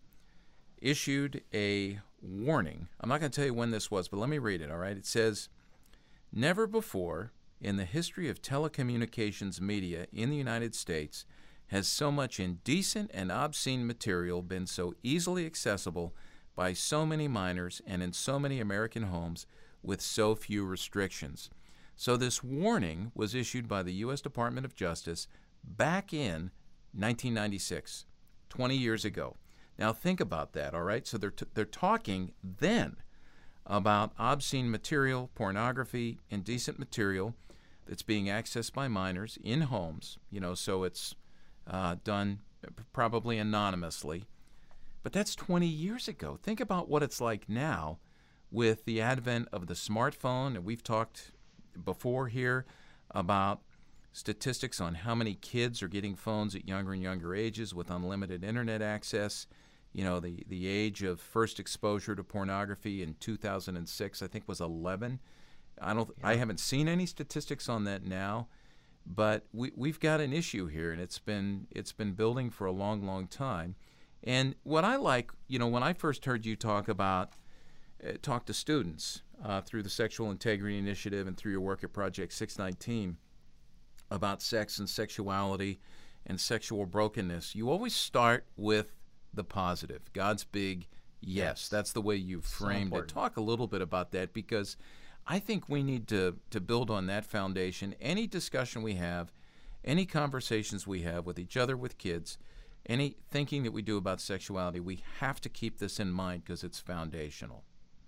issued a warning. I'm not going to tell you when this was, but let me read it, all right? It says, "Never before in the history of telecommunications media in the United States has so much indecent and obscene material been so easily accessible by so many minors and in so many American homes with so few restrictions." So this warning was issued by the U S Department of Justice back in nineteen ninety-six, twenty years ago. Now think about that, all right? So they're, t- they're talking then about obscene material, pornography, indecent material that's being accessed by minors in homes, you know, so it's uh, done probably anonymously. But that's twenty years ago. Think about what it's like now with the advent of the smartphone. And we've talked before here about statistics on how many kids are getting phones at younger and younger ages with unlimited internet access. You know, the, the age of first exposure to pornography in two thousand six, I think, was eleven. I don't. Yeah. I haven't seen any statistics on that now, but we we've got an issue here, and it's been it's been building for a long, long time. And what I like, you know, when I first heard you talk about uh, talk to students uh, through the Sexual Integrity Initiative and through your work at Project six nineteen about sex and sexuality and sexual brokenness, you always start with the positive. God's big yes. yes. That's the way you framed so it. Talk a little bit about that, because I think we need to, to build on that foundation. Any discussion we have, any conversations we have with each other, with kids, any thinking that we do about sexuality, we have to keep this in mind because it's foundational.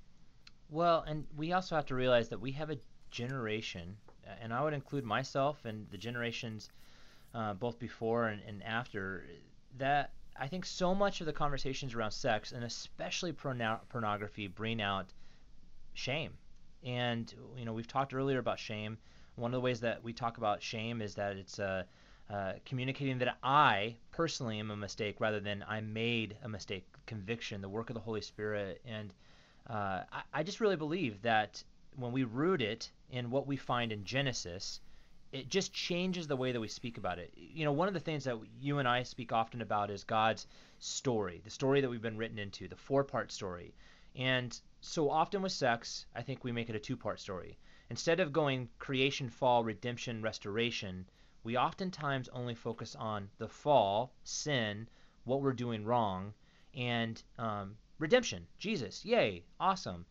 Well, and we also have to realize that we have a generation, and I would include myself and the generations uh, both before and, and after, that I think so much of the conversations around sex, and especially porno- pornography, bring out shame. And you know, we've talked earlier about shame. One of the ways that we talk about shame is that it's uh, uh, communicating that I personally am a mistake rather than I made a mistake. Conviction, the work of the Holy Spirit. And uh, I, I just really believe that when we root it in what we find in Genesis, it just changes the way that we speak about it. You know, one of the things that you and I speak often about is God's story, the story that we've been written into, the four-part story. And so often with sex, I think we make it a two-part story. Instead of going creation, fall, redemption, restoration, we oftentimes only focus on the fall, sin, what we're doing wrong, and um, redemption, Jesus, yay, awesome.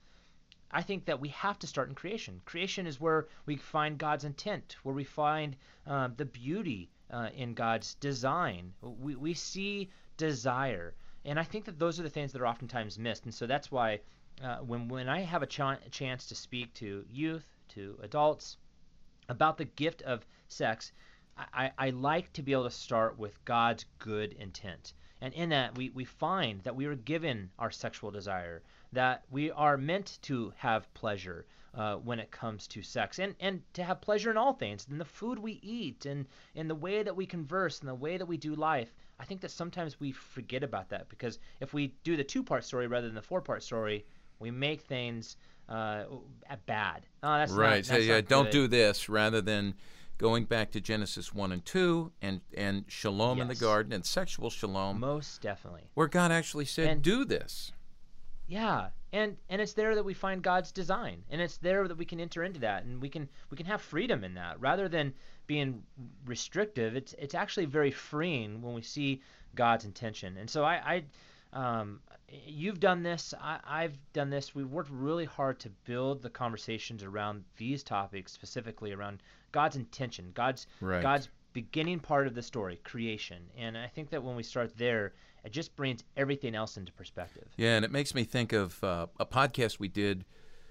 I think that we have to start in creation. Creation is where we find God's intent, where we find um, the beauty uh, in God's design. We, we see desire. And I think that those are the things that are oftentimes missed. And so that's why uh, when, when I have a, ch- a chance to speak to youth, to adults, about the gift of sex, I, I like to be able to start with God's good intent. And in that, we, we find that we were given our sexual desire, that we are meant to have pleasure uh, when it comes to sex, and, and to have pleasure in all things, in the food we eat, and in the way that we converse, and the way that we do life. I think that sometimes we forget about that, because if we do the two-part story rather than the four-part story, we make things uh, bad. Oh, that's right. Not, so that's yeah, not don't good. do this, rather than going back to Genesis one and two and, and shalom Yes. in the garden and sexual shalom, Most definitely. where God actually said, And- do this. Yeah, and and it's there that we find God's design, and it's there that we can enter into that, and we can we can have freedom in that rather than being restrictive. It's it's actually very freeing when we see God's intention. And so I, I um, you've done this, I, I've done this. We've worked really hard to build the conversations around these topics, specifically around God's intention, God's Right. God's beginning part of the story, creation. And I think that when we start there, it just brings everything else into perspective. Yeah, and it makes me think of uh, a podcast we did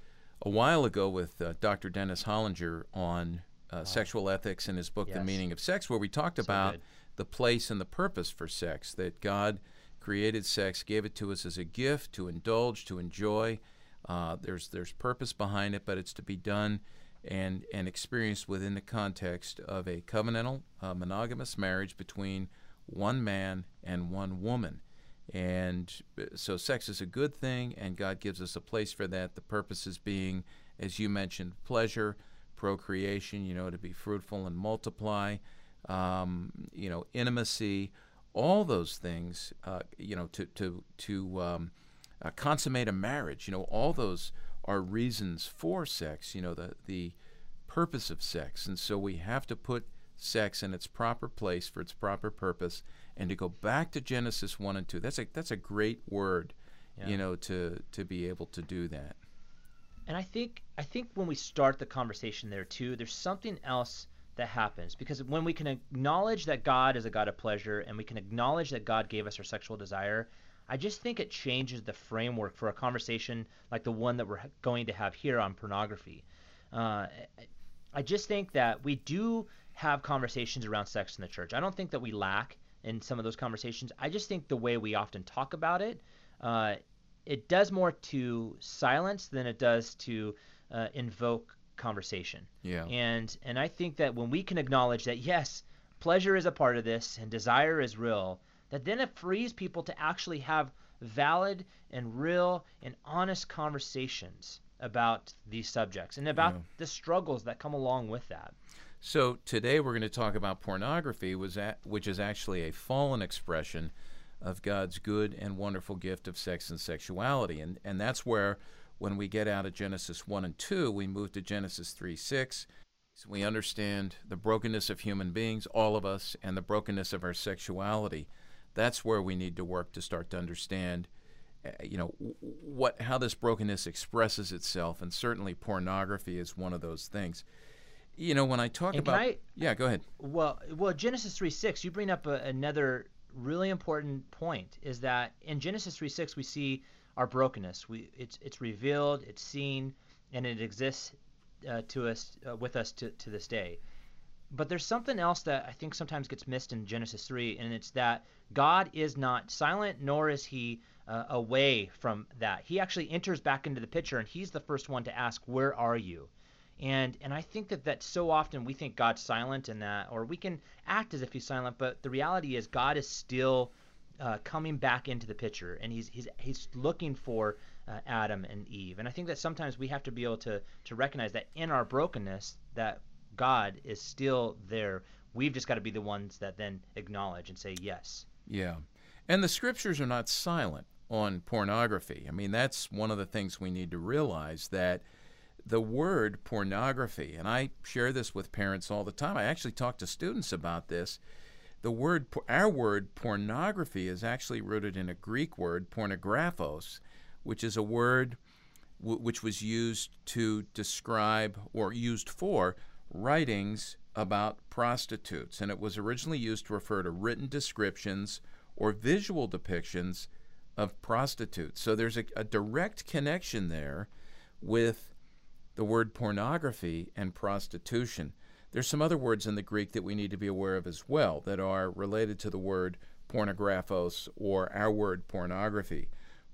a while ago with uh, Doctor Dennis Hollinger on uh, sexual ethics in his book, The Yes. Meaning of Sex, where we talked So about good. the place and the purpose for sex, that God created sex, gave it to us as a gift to indulge, to enjoy. Uh, there's there's purpose behind it, but it's to be done and, and experienced within the context of a covenantal, uh, monogamous marriage between one man and one woman. And so sex is a good thing, and God gives us a place for that. The purposes being, as you mentioned, pleasure, procreation, you know, to be fruitful and multiply, um, you know, intimacy, all those things, uh, you know, to, to, to um, uh, consummate a marriage, you know, all those are reasons for sex, you know, the, the purpose of sex. And so we have to put sex in its proper place for its proper purpose, and to go back to Genesis one and two. That's a that's a great word, Yeah. you know, to to be able to do that. And I think I think when we start the conversation there too, there's something else that happens, because when we can acknowledge that God is a God of pleasure, and we can acknowledge that God gave us our sexual desire, I just think it changes the framework for a conversation like the one that we're going to have here on pornography. Uh, I just think that we do have conversations around sex in the church. I don't think that we lack in some of those conversations. I just think the way we often talk about it, uh, it does more to silence than it does to uh, invoke conversation. Yeah. And and I think that when we can acknowledge that, yes, pleasure is a part of this and desire is real, that then it frees people to actually have valid and real and honest conversations about these subjects and about Yeah. the struggles that come along with that. So today we're going to talk about pornography, was at, which is actually a fallen expression of God's good and wonderful gift of sex and sexuality. And, and that's where, when we get out of Genesis one and two, we move to Genesis three six. So we understand the brokenness of human beings, all of us, and the brokenness of our sexuality. That's where we need to work to start to understand, uh, you know, what how this brokenness expresses itself. And certainly pornography is one of those things. You know, when I talk And can about... I- Yeah, go ahead. Well, well, Genesis three six, you bring up a, another really important point, is that in Genesis three six we see our brokenness. We it's it's revealed, it's seen, and it exists uh, to us uh, with us to, to this day. But there's something else that I think sometimes gets missed in Genesis three, and it's that God is not silent, nor is he uh, away from that. He actually enters back into the picture, and he's the first one to ask, where are you? And and I think that that so often we think God's silent in that, or we can act as if he's silent, but the reality is God is still uh, coming back into the picture, and he's he's he's looking for uh, Adam and Eve. And I think that sometimes we have to be able to to recognize that in our brokenness, that God is still there. We've just got to be the ones that then acknowledge and say yes. Yeah. And the scriptures are not silent on pornography. I mean, that's one of the things we need to realize, that the word pornography, and I share this with parents all the time. I actually talk to students about this. The word, our word pornography is actually rooted in a Greek word, pornographos, which is a word w- which was used to describe or used for writings about prostitutes. And it was originally used to refer to written descriptions or visual depictions of prostitutes. So there's a, a direct connection there with the word pornography and prostitution. There's some other words in the Greek that we need to be aware of as well that are related to the word pornographos, or our word pornography.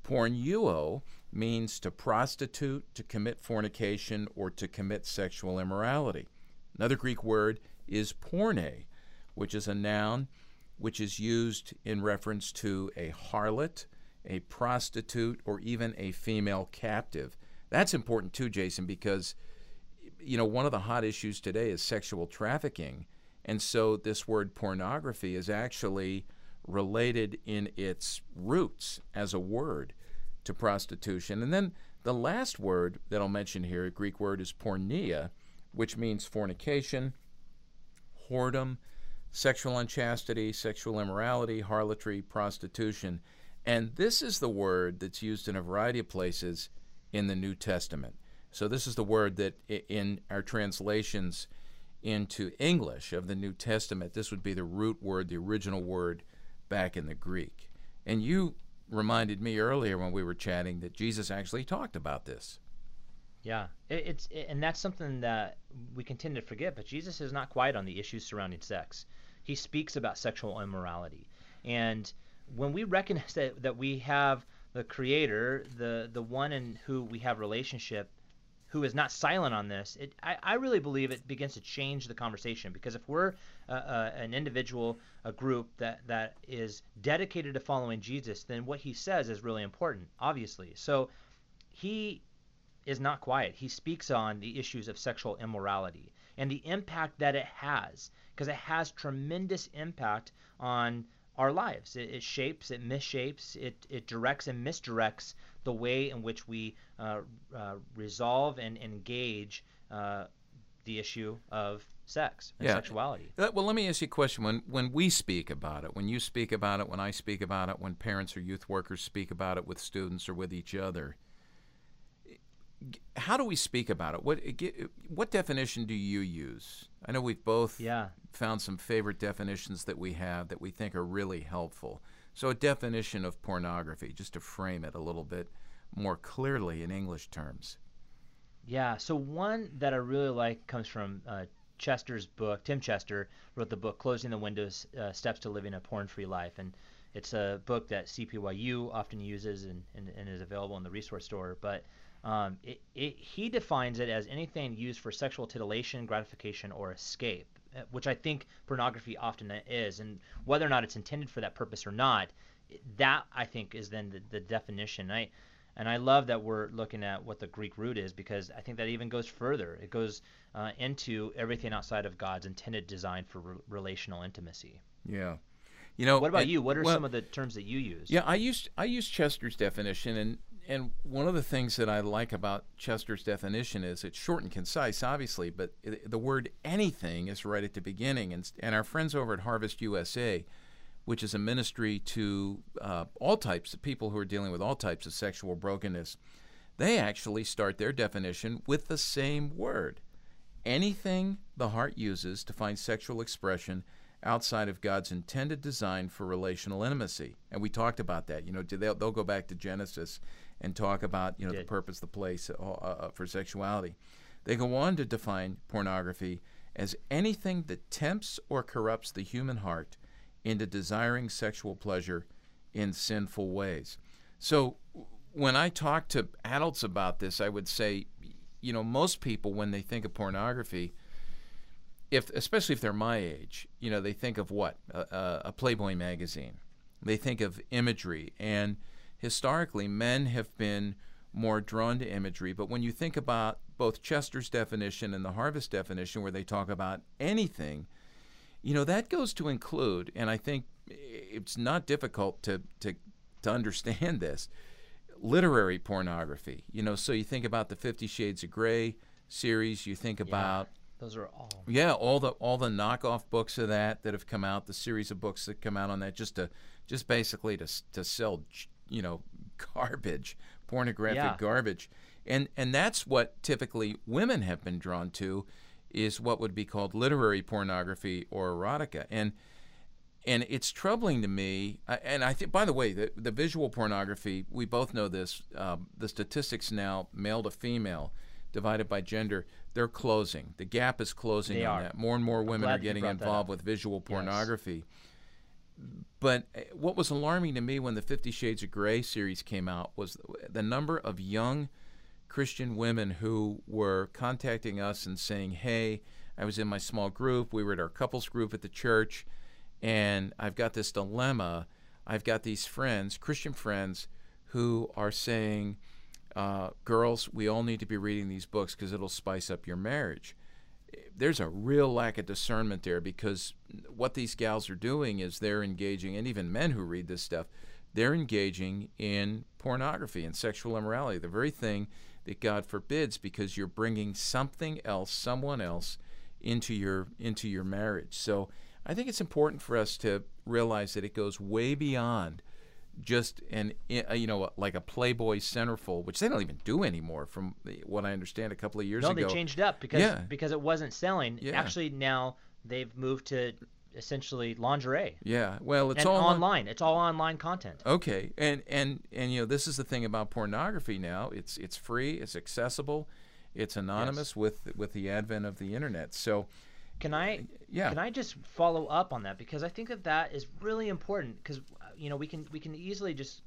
Pornuo means to prostitute, to commit fornication, or to commit sexual immorality. Another Greek word is porne, which is a noun which is used in reference to a harlot, a prostitute, or even a female captive. That's important too, Jason, because you know one of the hot issues today is sexual trafficking, and so this word pornography is actually related in its roots as a word to prostitution. And then the last word that I'll mention here, a Greek word, is porneia, which means fornication, whoredom, sexual unchastity, sexual immorality, harlotry, prostitution. And this is the word that's used in a variety of places in the New Testament. So this is the word that in our translations into English of the New Testament, this would be the root word, the original word back in the Greek. And you reminded me earlier when we were chatting that Jesus actually talked about this. Yeah, it, it's it, and that's something that we can tend to forget, but Jesus is not quiet on the issues surrounding sex. He speaks about sexual immorality. And when we recognize that, that we have the Creator, the, the one in who we have relationship, who is not silent on this, it, I, I really believe it begins to change the conversation. Because if we're uh, uh, an individual, a group that, that is dedicated to following Jesus, then what he says is really important, obviously. So he is not quiet. He speaks on the issues of sexual immorality and the impact that it has, because it has tremendous impact on our lives. It, it shapes, it misshapes, it, it directs and misdirects the way in which we uh, uh, resolve and engage uh, the issue of sex and yeah. sexuality. Uh, well, let me ask you a question. When, when we speak about it, when you speak about it, when I speak about it, when parents or youth workers speak about it with students or with each other, how do we speak about it? What what definition do you use? I know we've both yeah. found some favorite definitions that we have that we think are really helpful. So a definition of pornography, just to frame it a little bit more clearly in English terms. Yeah, so one that I really like comes from uh, Chester's book. Tim Chester wrote the book Closing the Windows, uh, Steps to Living a Porn-Free Life. And it's a book that C P Y U often uses and, and, and is available in the resource store. But Um, it, it, he defines it as anything used for sexual titillation, gratification, or escape, which I think pornography often is. And whether or not it's intended for that purpose or not, that I think is then the, the definition. I, and I love that we're looking at what the Greek root is, because I think that even goes further. It goes uh, into everything outside of God's intended design for re- relational intimacy. Yeah. You know, what about and, you? What are well, some of the terms that you use? Yeah, I used I used Chester's definition, and and one of the things that I like about Chester's definition is it's short and concise, obviously, but it, the word anything is right at the beginning. And and our friends over at Harvest U S A, which is a ministry to uh, all types of people who are dealing with all types of sexual brokenness, they actually start their definition with the same word. Anything the heart uses to find sexual expression outside of God's intended design for relational intimacy. And we talked about that. You know, they'll, they'll go back to Genesis and talk about, you know, the purpose, the place uh, uh, for sexuality. They go on to define pornography as anything that tempts or corrupts the human heart into desiring sexual pleasure in sinful ways. So when I talk to adults about this, I would say, you know, most people, when they think of pornography, if especially if they're my age, you know, they think of what? A, a Playboy magazine. They think of imagery. And historically, men have been more drawn to imagery. But when you think about both Chester's definition and the Harvest definition, where they talk about anything, you know, that goes to include, and I think it's not difficult to, to, to understand this, literary pornography. You know, so you think about the Fifty Shades of Grey series, you think about... Yeah, those are all... Yeah, all the all the knockoff books of that that have come out, the series of books that come out on that, just to just basically to to sell, you know, garbage, pornographic Yeah. garbage. And and that's what typically women have been drawn to, is what would be called literary pornography or erotica. And and it's troubling to me. I- And I think, by the way, the, the visual pornography, we both know this. Um, the statistics now, male to female, divided by gender, they're closing. The gap is closing They on are. that. More and more women glad are that you getting brought that involved up. with visual pornography. But uh, what was alarming to me when the Fifty Shades of Grey series came out was the number of young Christian women who were contacting us and saying, hey, I was in my small group, we were at our couples group at the church, and I've got this dilemma. I've got these friends, Christian friends, who are saying, uh, girls, we all need to be reading these books because it'll spice up your marriage. There's a real lack of discernment there, because what these gals are doing is they're engaging, and even men who read this stuff, they're engaging in pornography and sexual immorality, the very thing that God forbids, because you're bringing something else, someone else, into your into your marriage. So I think it's important for us to realize that it goes way beyond just an, you know, like a Playboy centerfold, which they don't even do anymore, from what I understand a couple of years No, ago. they changed up because Yeah. because it wasn't selling. Yeah. Actually, now they've moved to essentially lingerie Yeah, well, it's and all on- online. It's all online content. Okay, and and and you know, this is the thing about pornography now. It's it's free, it's accessible, it's anonymous with with the advent of the internet. So, Can I yeah. can I just follow up on that, because I think that that is really important, because you know we can we can easily just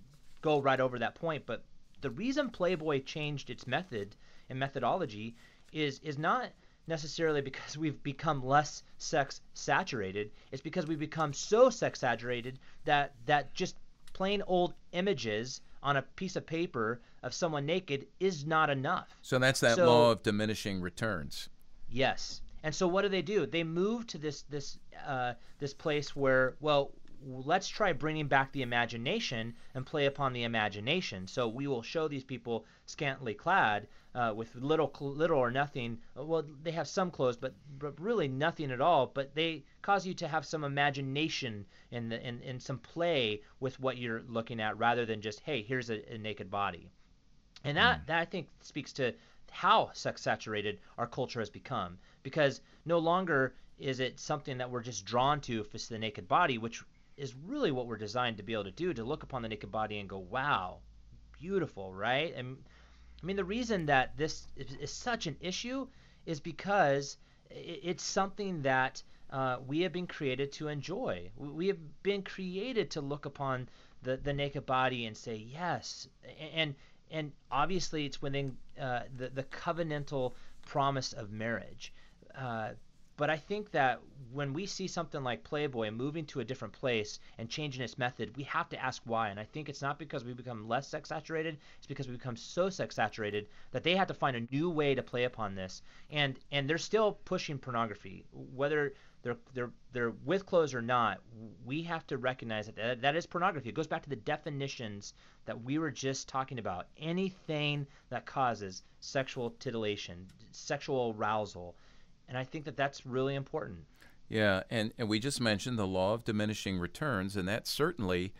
go right over that point, but the reason Playboy changed its method and methodology is is not necessarily because we've become less sex saturated. It's because we've become so sex saturated that that just plain old images on a piece of paper of someone naked is not enough. So that's that So- law of diminishing returns. Yes. And so what do they do? They move to this this uh, this place where, well, let's try bringing back the imagination and play upon the imagination. So we will show these people scantily clad uh, with little cl- little or nothing. Well, they have some clothes, but, but really nothing at all. But they cause you to have some imagination in the in, in some play with what you're looking at, rather than just, hey, here's a, a naked body. And that, that I think speaks to how sex saturated our culture has become, because no longer is it something that we're just drawn to if it's the naked body, which is really what we're designed to be able to do, to look upon the naked body and go, wow, beautiful, right? And I mean, the reason that this is, is such an issue is because it, it's something that uh, we have been created to enjoy. We, we have been created to look upon the, the naked body and say, yes, and and obviously it's within uh, the, the covenantal promise of marriage. Uh, but I think that when we see something like Playboy moving to a different place and changing its method, we have to ask why. And I think it's not because we become less sex saturated, it's because we become so sex saturated that they have to find a new way to play upon this. And and they're still pushing pornography, whether they're they're they're with clothes or not. We have to recognize that that, that is pornography. It goes back to the definitions that we were just talking about. Anything that causes sexual titillation, sexual arousal. And I think that that's really important. Yeah, and, and we just mentioned the law of diminishing returns, and that certainly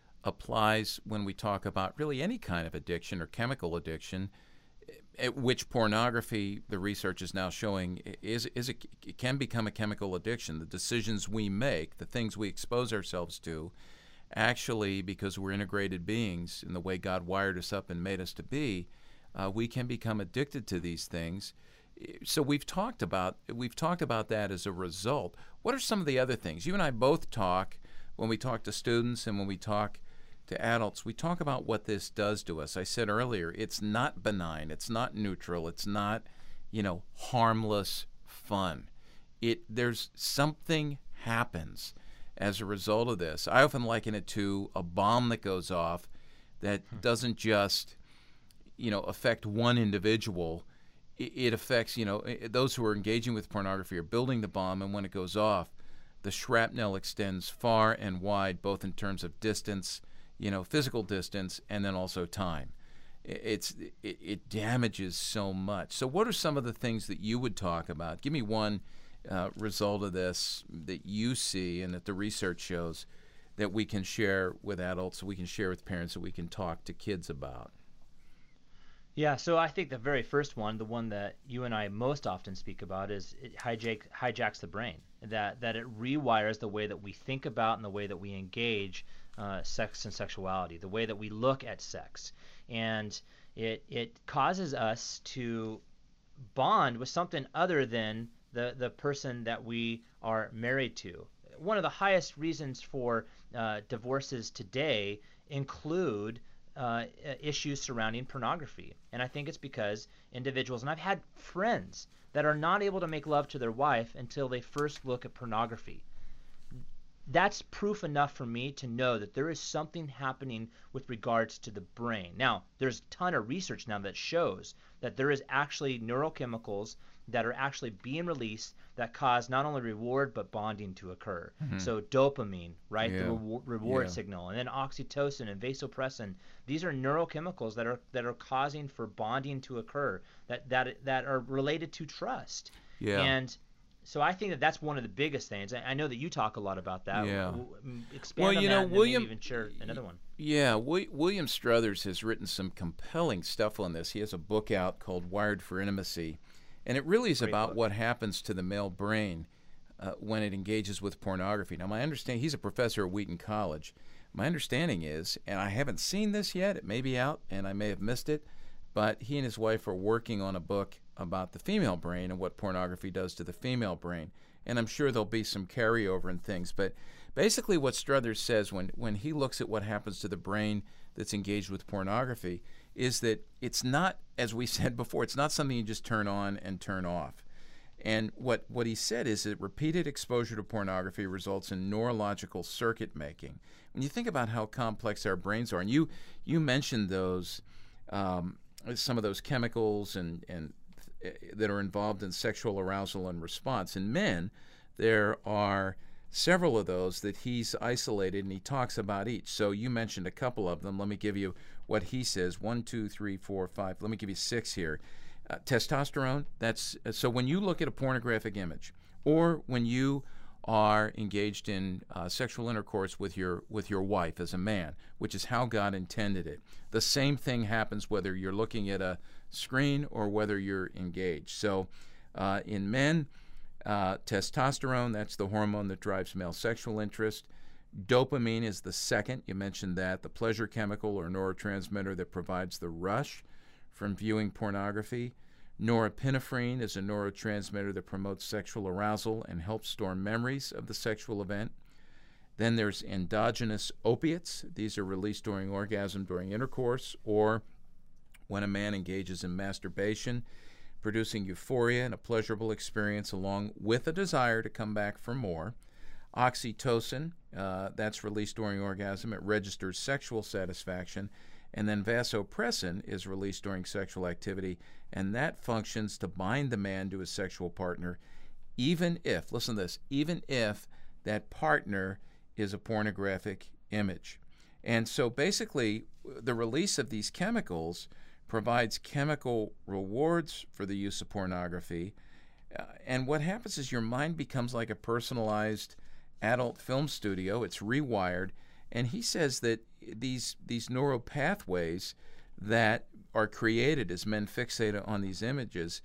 applies when we talk about really any kind of addiction or chemical addiction, at which pornography, the research is now showing, is is a, it can become a chemical addiction. The decisions we make, the things we expose ourselves to, actually, because we're integrated beings in the way God wired us up and made us to be, uh, we can become addicted to these things. So we've talked about we've talked about that as a result. What are some of the other things? You and I both talk when we talk to students and when we talk to adults. We talk about what this does to us. I said earlier, it's not benign. It's not neutral. It's not, you know, harmless fun. It there's something happens as a result of this. I often liken it to a bomb that goes off that doesn't just, you know, affect one individual. It affects, you know, those who are engaging with pornography are building the bomb, and when it goes off, the shrapnel extends far and wide, both in terms of distance, you know, physical distance, and then also time. It's it, it damages so much. So what are some of the things that you would talk about? Give me one uh, result of this that you see and that the research shows that we can share with adults, that we can share with parents, that we can talk to kids about. Yeah, so I think the very first one, the one that you and I most often speak about, is it hijack, hijacks the brain. That that it rewires the way that we think about and the way that we engage uh, sex and sexuality, the way that we look at sex, and it it causes us to bond with something other than the the person that we are married to. One of the highest reasons for uh, divorces today include Uh, issues surrounding pornography. And I think it's because individuals, and I've had friends that are not able to make love to their wife until they first look at pornography. That's proof enough for me to know that there is something happening with regards to the brain. Now, there's a ton of research now that shows that there is actually neurochemicals that are actually being released that cause not only reward but bonding to occur. Mm-hmm. So dopamine, right, yeah. the re- reward yeah. signal, and then oxytocin and vasopressin. These are neurochemicals that are that are causing for bonding to occur that that that are related to trust. Yeah. And so I think that that's one of the biggest things. I, I know that you talk a lot about that. Yeah. W- expand well, on you that know, and William, maybe even share another one. Yeah, w- William Struthers has written some compelling stuff on this. He has a book out called Wired for Intimacy, and it really is Great about book. what happens to the male brain uh, when it engages with pornography. Now, my understanding, he's a professor at Wheaton College. My understanding is, and I haven't seen this yet, it may be out, and I may have missed it, but he and his wife are working on a book about the female brain and what pornography does to the female brain. And I'm sure there'll be some carryover and things. But basically what Struthers says when, when he looks at what happens to the brain that's engaged with pornography is that it's not, as we said before, it's not something you just turn on and turn off. And what, what he said is that repeated exposure to pornography results in neurological circuit making. When you think about how complex our brains are, and you, you mentioned those, um, some of those chemicals and, and that are involved in sexual arousal and response. In men, there are several of those that he's isolated, and he talks about each. So you mentioned a couple of them. Let me give you what he says. One, two, three, four, five. Let me give you six here. Uh, testosterone, that's so when you look at a pornographic image, or when you are engaged in uh, sexual intercourse with your with your wife as a man, which is how God intended it. The same thing happens whether you're looking at a screen or whether you're engaged. So uh, in men, uh, testosterone, that's the hormone that drives male sexual interest. Dopamine is the second. You mentioned that, the pleasure chemical or neurotransmitter that provides the rush from viewing pornography. Norepinephrine is a neurotransmitter that promotes sexual arousal and helps store memories of the sexual event. Then there's endogenous opiates. These are released during orgasm, during intercourse, or when a man engages in masturbation, producing euphoria and a pleasurable experience along with a desire to come back for more. Oxytocin, uh, that's released during orgasm. It registers sexual satisfaction. And then vasopressin is released during sexual activity, and that functions to bind the man to his sexual partner, even if, listen to this, even if that partner is a pornographic image. And so basically, the release of these chemicals provides chemical rewards for the use of pornography. Uh, and what happens is your mind becomes like a personalized adult film studio. It's rewired. And he says that these these neural pathways that are created as men fixate on these images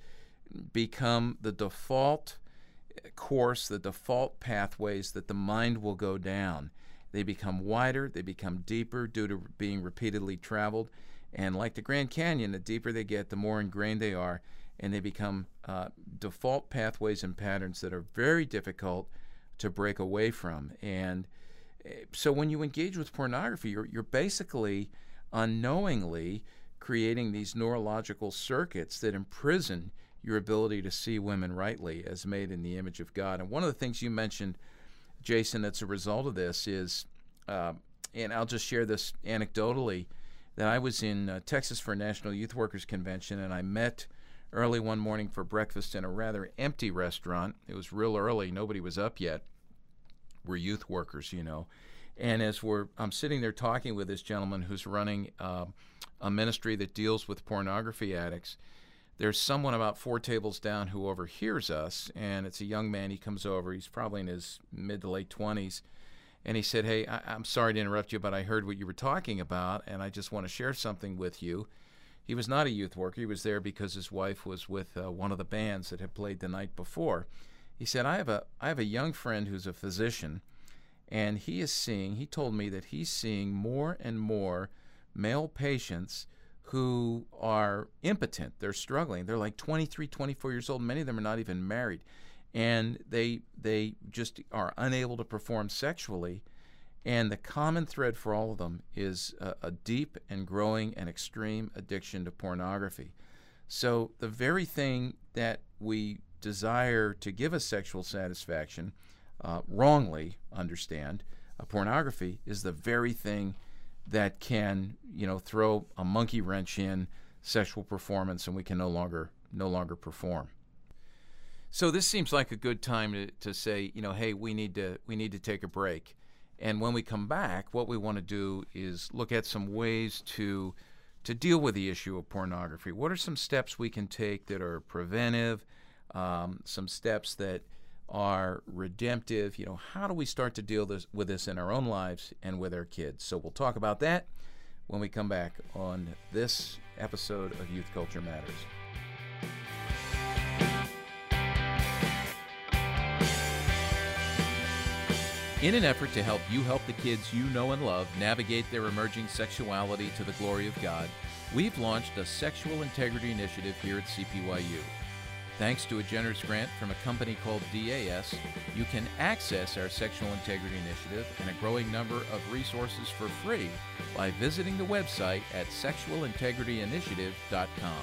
become the default course, the default pathways that the mind will go down. They become wider, they become deeper due to being repeatedly traveled. And like the Grand Canyon, the deeper they get, the more ingrained they are. and they become uh, default pathways and patterns that are very difficult to break away from. And so when you engage with pornography, you're, you're basically unknowingly creating these neurological circuits that imprison your ability to see women rightly as made in the image of God. And one of the things you mentioned, Jason, that's a result of this is, uh, and I'll just share this anecdotally, that I was in uh, Texas for a National Youth Workers Convention, and I met early one morning for breakfast in a rather empty restaurant. It was real early. Nobody was up yet. We're youth workers, you know. And as we're, I'm sitting there talking with this gentleman who's running uh, a ministry that deals with pornography addicts, there's someone about four tables down who overhears us, and it's a young man. He comes over. He's probably in his mid to late twenties. And he said, hey, I- I'm sorry to interrupt you, but I heard what you were talking about, and I just want to share something with you. He was not a youth worker. He was there because his wife was with uh, one of the bands that had played the night before. He said, I have a I have a young friend who's a physician, and he is seeing, he told me that he's seeing more and more male patients who are impotent. They're struggling. They're like twenty-three, twenty-four years old. Many of them are not even married. And they they just are unable to perform sexually. And the common thread for all of them is a, a deep and growing and extreme addiction to pornography. So the very thing that we desire to give us sexual satisfaction, uh, wrongly understand, uh, pornography is the very thing that can, you know, throw a monkey wrench in sexual performance, and we can no longer no longer perform. So this seems like a good time to, to say, you know, hey, we need to we need to take a break. And when we come back, what we want to do is look at some ways to to deal with the issue of pornography. What are some steps we can take that are preventive, um, some steps that are redemptive? You know, how do we start to deal this, with this in our own lives and with our kids? So we'll talk about that when we come back on this episode of Youth Culture Matters. In an effort to help you help the kids you know and love navigate their emerging sexuality to the glory of God, we've launched a sexual integrity initiative here at C P Y U. Thanks to a generous grant from a company called D A S, you can access our Sexual Integrity Initiative and a growing number of resources for free by visiting the website at sexual integrity initiative dot com.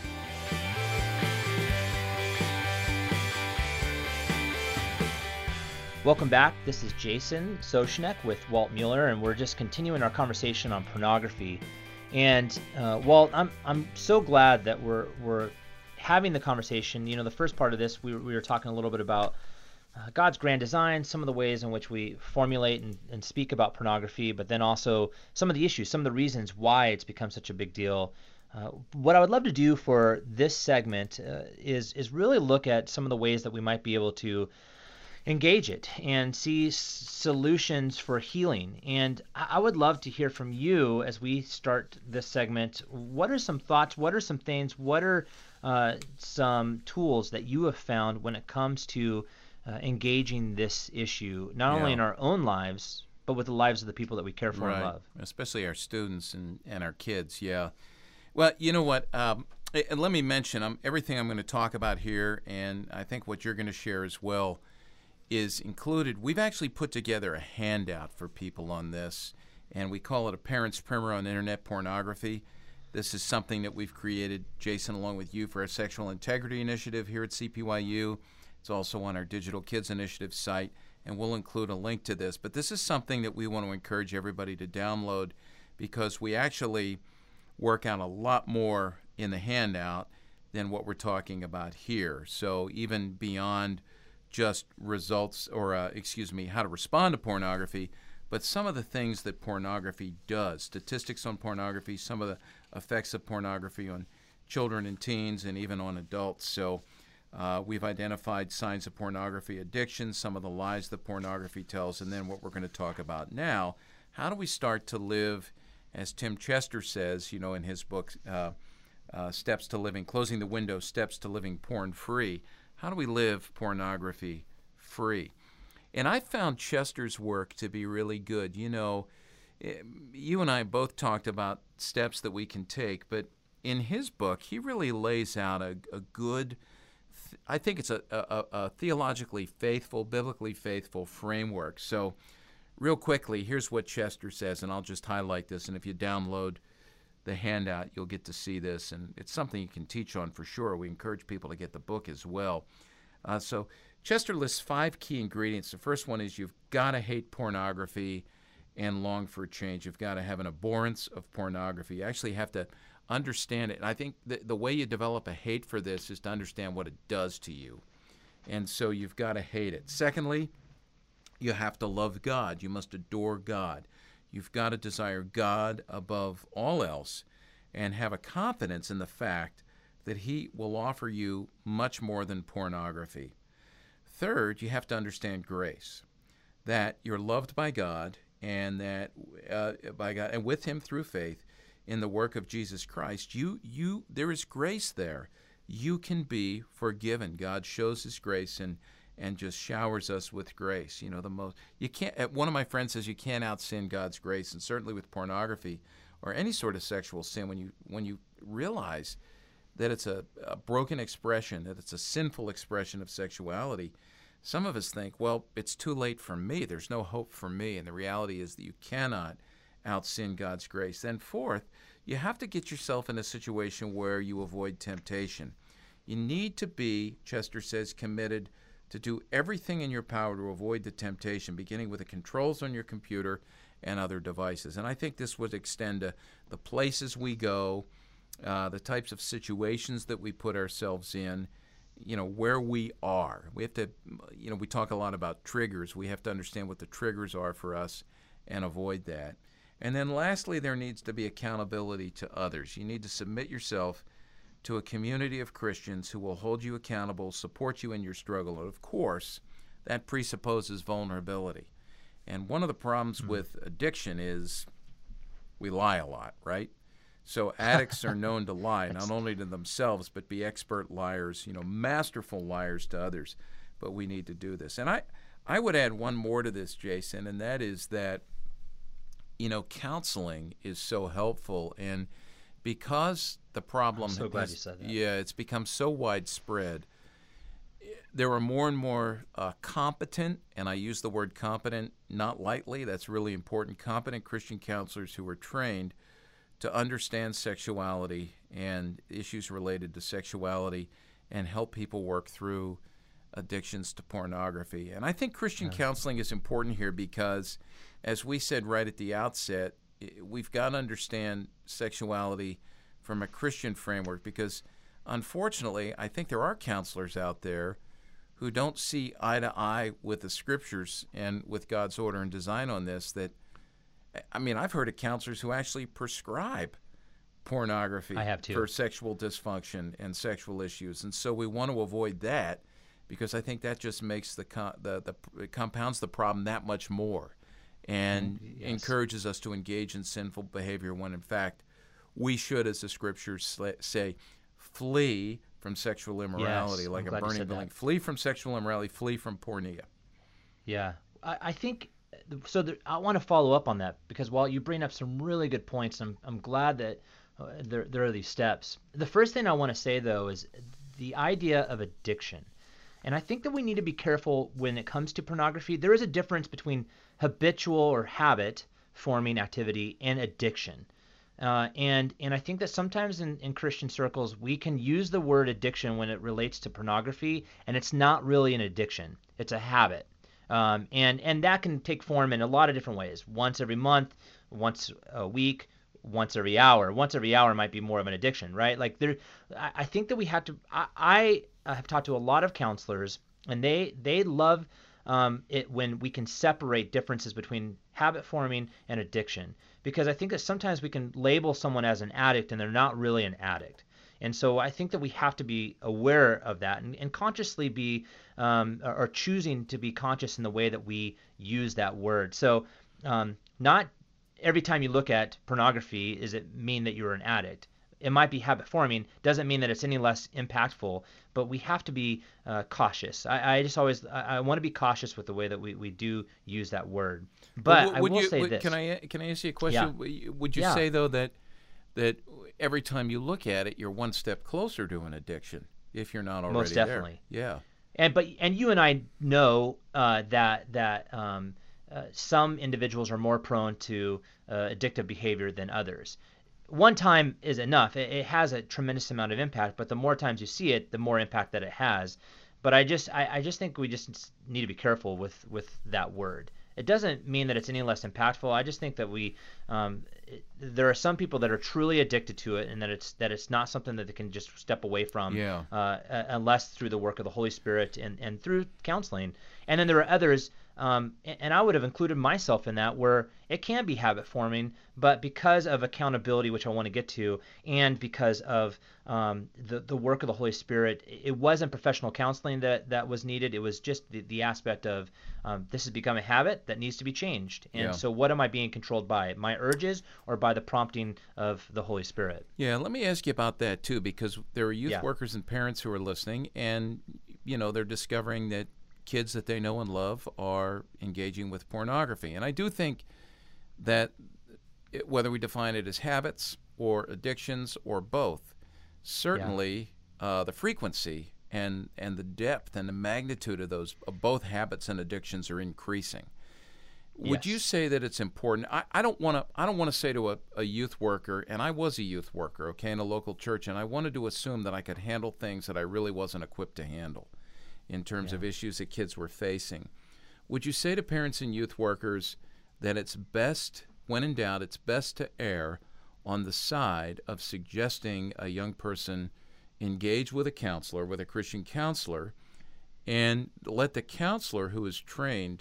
Welcome back. This is Jason Soshnek with Walt Mueller, and we're just continuing our conversation on pornography. And uh, Walt, I'm I'm so glad that we're we're having the conversation. You know, the first part of this, we we were talking a little bit about uh, God's grand design, some of the ways in which we formulate and, and speak about pornography, but then also some of the issues, some of the reasons why it's become such a big deal. Uh, what I would love to do for this segment uh, is is really look at some of the ways that we might be able to engage it and see s- solutions for healing. And I-, I would love to hear from you as we start this segment. What are some thoughts? What are some things? What are uh, some tools that you have found when it comes to uh, engaging this issue, not Yeah. only in our own lives, but with the lives of the people that we care for Right. and love? Especially our students and, and our kids, yeah. Well, you know what? Um, and let me mention um, everything I'm going to talk about here, and I think what you're going to share as well is included. We've actually put together a handout for people on this, and we call it a Parent's Primer on Internet Pornography. This is something that we've created, Jason, along with you, for our Sexual Integrity Initiative here at C P Y U. It's also on our Digital Kids Initiative site, and we'll include a link to this. But this is something that we want to encourage everybody to download, because we actually work out a lot more in the handout than what we're talking about here. So even beyond just results or, uh, excuse me, how to respond to pornography, but some of the things that pornography does, statistics on pornography, some of the effects of pornography on children and teens and even on adults. So uh, we've identified signs of pornography addiction, some of the lies that pornography tells, and then what we're going to talk about now, how do we start to live, as Tim Chester says, you know, in his book, uh, uh, Steps to Living, Closing the Window, Steps to Living Porn-Free. How do we live pornography-free? And I found Chester's work to be really good. You know, you and I both talked about steps that we can take, but in his book, he really lays out a, a good, th- I think it's a, a, a theologically faithful, biblically faithful framework. So real quickly, here's what Chester says, and I'll just highlight this, and if you download the handout, you'll get to see this, and it's something you can teach on for sure. We encourage people to get the book as well. Uh, so Chester lists five key ingredients. The first one is you've got to hate pornography and long for change. You've got to have an abhorrence of pornography. You actually have to understand it. And I think the, the way you develop a hate for this is to understand what it does to you. And so you've got to hate it. Secondly, you have to love God. You must adore God. You've got to desire God above all else and have a confidence in the fact that he will offer you much more than pornography. Third, you have to understand grace, that you're loved by God and that uh, by God and with him through faith in the work of Jesus Christ. You, you, there is grace there. You can be forgiven. God shows his grace and and just showers us with grace. You know, the most you can't. One of my friends says you can't out-sin God's grace, and certainly with pornography or any sort of sexual sin, when you when you realize that it's a, a broken expression, that it's a sinful expression of sexuality, some of us think, well, it's too late for me. There's no hope for me, and the reality is that you cannot out-sin God's grace. Then fourth, you have to get yourself in a situation where you avoid temptation. You need to be, Chester says, committed to do everything in your power to avoid the temptation, beginning with the controls on your computer and other devices. And I think this would extend to the places we go, uh, the types of situations that we put ourselves in, you know, where we are. We have to, you know, we talk a lot about triggers. We have to understand what the triggers are for us and avoid that. And then lastly, there needs to be accountability to others. You need to submit yourself to a community of Christians who will hold you accountable, support you in your struggle. And of course, that presupposes vulnerability. And one of the problems mm-hmm. with addiction is we lie a lot, right? So addicts are known to lie, not only to themselves, but be expert liars, you know, masterful liars to others. But we need to do this. And I, I would add one more to this, Jason, and that is that, you know, counseling is so helpful. And because the problem I'm so glad has, you said that. Yeah, it's become so widespread, there are more and more uh, competent, and I use the word competent not lightly, that's really important, competent Christian counselors who are trained to understand sexuality and issues related to sexuality and help people work through addictions to pornography. And I think Christian yeah. counseling is important here because, as we said right at the outset, we've got to understand sexuality from a Christian framework because, unfortunately, I think there are counselors out there who don't see eye to eye with the Scriptures and with God's order and design on this. That, I mean, I've heard of counselors who actually prescribe pornography I have too. for sexual dysfunction and sexual issues, and so we want to avoid that because I think that just makes the the, the it compounds the problem that much more, and mm, yes. encourages us to engage in sinful behavior when in fact we should, as the Scriptures say, flee from sexual immorality, yes, like I'm a burning building. Flee from sexual immorality. Flee from pornea. Yeah, I, I think so. There, I want to follow up on that because while you bring up some really good points, I'm I'm glad that uh, there there are these steps. The first thing I want to say though is the idea of addiction, and I think that we need to be careful when it comes to pornography. There is a difference between habitual or habit forming activity and addiction. Uh, and and I think that sometimes in, in Christian circles, we can use the word addiction when it relates to pornography, and it's not really an addiction. It's a habit. Um, and, and that can take form in a lot of different ways. Once every month, once a week, once every hour. Once every hour might be more of an addiction, right? Like there, I, I think that we have to, I, I have talked to a lot of counselors, and they, they love um, it when we can separate differences between habit forming and addiction. Because I think that sometimes we can label someone as an addict and they're not really an addict. And so I think that we have to be aware of that and, and consciously be, um, or, or choosing to be conscious in the way that we use that word. So um, not every time you look at pornography does it mean that you're an addict. It might be habit forming, doesn't mean that it's any less impactful, but we have to be uh, cautious. I, I just always, I, I want to be cautious with the way that we, we do use that word. But would I will you, say would, this. Can I, can I ask you a question? Yeah. Would you yeah. say, though, that that every time you look at it, you're one step closer to an addiction if you're not already Most definitely. there. Yeah. And but and you and I know uh, that that um, uh, some individuals are more prone to uh, addictive behavior than others. One time is enough. It, it has a tremendous amount of impact, but the more times you see it, the more impact that it has. But I just I, I just think we just need to be careful with, with that word. It doesn't mean that it's any less impactful. I just think that we um, it, there are some people that are truly addicted to it, and that it's that it's not something that they can just step away from, Yeah. uh, unless through the work of the Holy Spirit and, and through counseling. And then there are others, um, and, and I would have included myself in that, where it can be habit forming, but because of accountability, which I want to get to, and because of um, the the work of the Holy Spirit, it wasn't professional counseling that that was needed. It was just the, the aspect of um, this has become a habit that needs to be changed. And Yeah. so, what am I being controlled by? My urges or by the prompting of the Holy Spirit? Yeah, let me ask you about that too, because there are youth Yeah. workers and parents who are listening, and you know they're discovering that kids that they know and love are engaging with pornography. And I do think that it, whether we define it as habits or addictions or both, certainly uh, the frequency and and the depth and the magnitude of those of both habits and addictions are increasing. Would Yes. you say that it's important? I, I don't want to. I don't want to say to a, a youth worker, and I was a youth worker, okay, in a local church, and I wanted to assume that I could handle things that I really wasn't equipped to handle, in terms Yeah. of issues that kids were facing. Would you say to parents and youth workers that it's best, when in doubt, it's best to err on the side of suggesting a young person engage with a counselor, with a Christian counselor, and let the counselor who is trained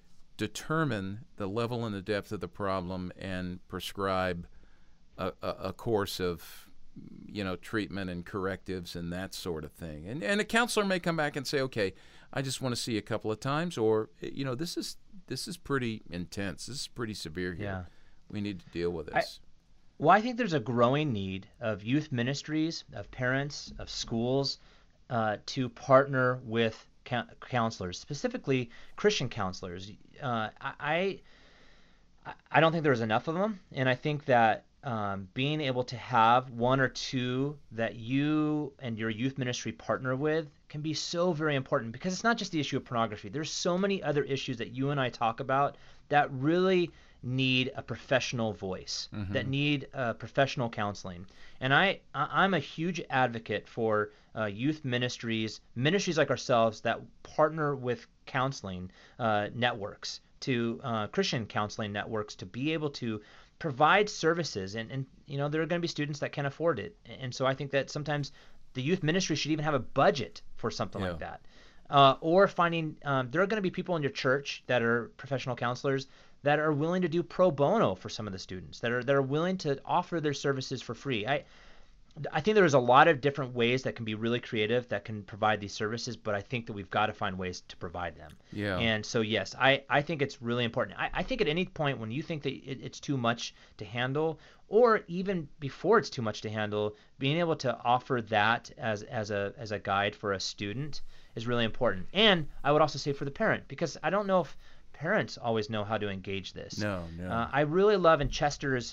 determine the level and the depth of the problem and prescribe a, a, a course of, you know, treatment and correctives and that sort of thing. And and a counselor may come back and say, okay, I just want to see you a couple of times, or you know, this is this is pretty intense. This is pretty severe here. Yeah. We need to deal with I- this. Well, I think there's a growing need of youth ministries, of parents, of schools, uh, to partner with cou- counselors, specifically Christian counselors. Uh, I, I I don't think there's enough of them, and I think that um, being able to have one or two that you and your youth ministry partner with can be so very important, because it's not just the issue of pornography. There's so many other issues that you and I talk about that really need a professional voice, Mm-hmm. that need uh, professional counseling. And I, I- I'm a huge advocate for uh, youth ministries, ministries like ourselves that partner with counseling uh, networks, to uh, Christian counseling networks, to be able to provide services. And, and you know, there are going to be students that can't afford it. And so I think that sometimes the youth ministry should even have a budget for something Yeah. like that. Uh, or finding, um, there are going to be people in your church that are professional counselors that are willing to do pro bono for some of the students, that are that are willing to offer their services for free. I I think there's a lot of different ways that can be really creative that can provide these services, but I think that we've got to find ways to provide them. Yeah. And so, yes, I, I think it's really important. I, I think at any point when you think that it, it's too much to handle, or even before it's too much to handle, being able to offer that as, as a as a guide for a student is really important. And I would also say for the parent, because I don't know if parents always know how to engage this. No, no. Uh, I really love in Chester's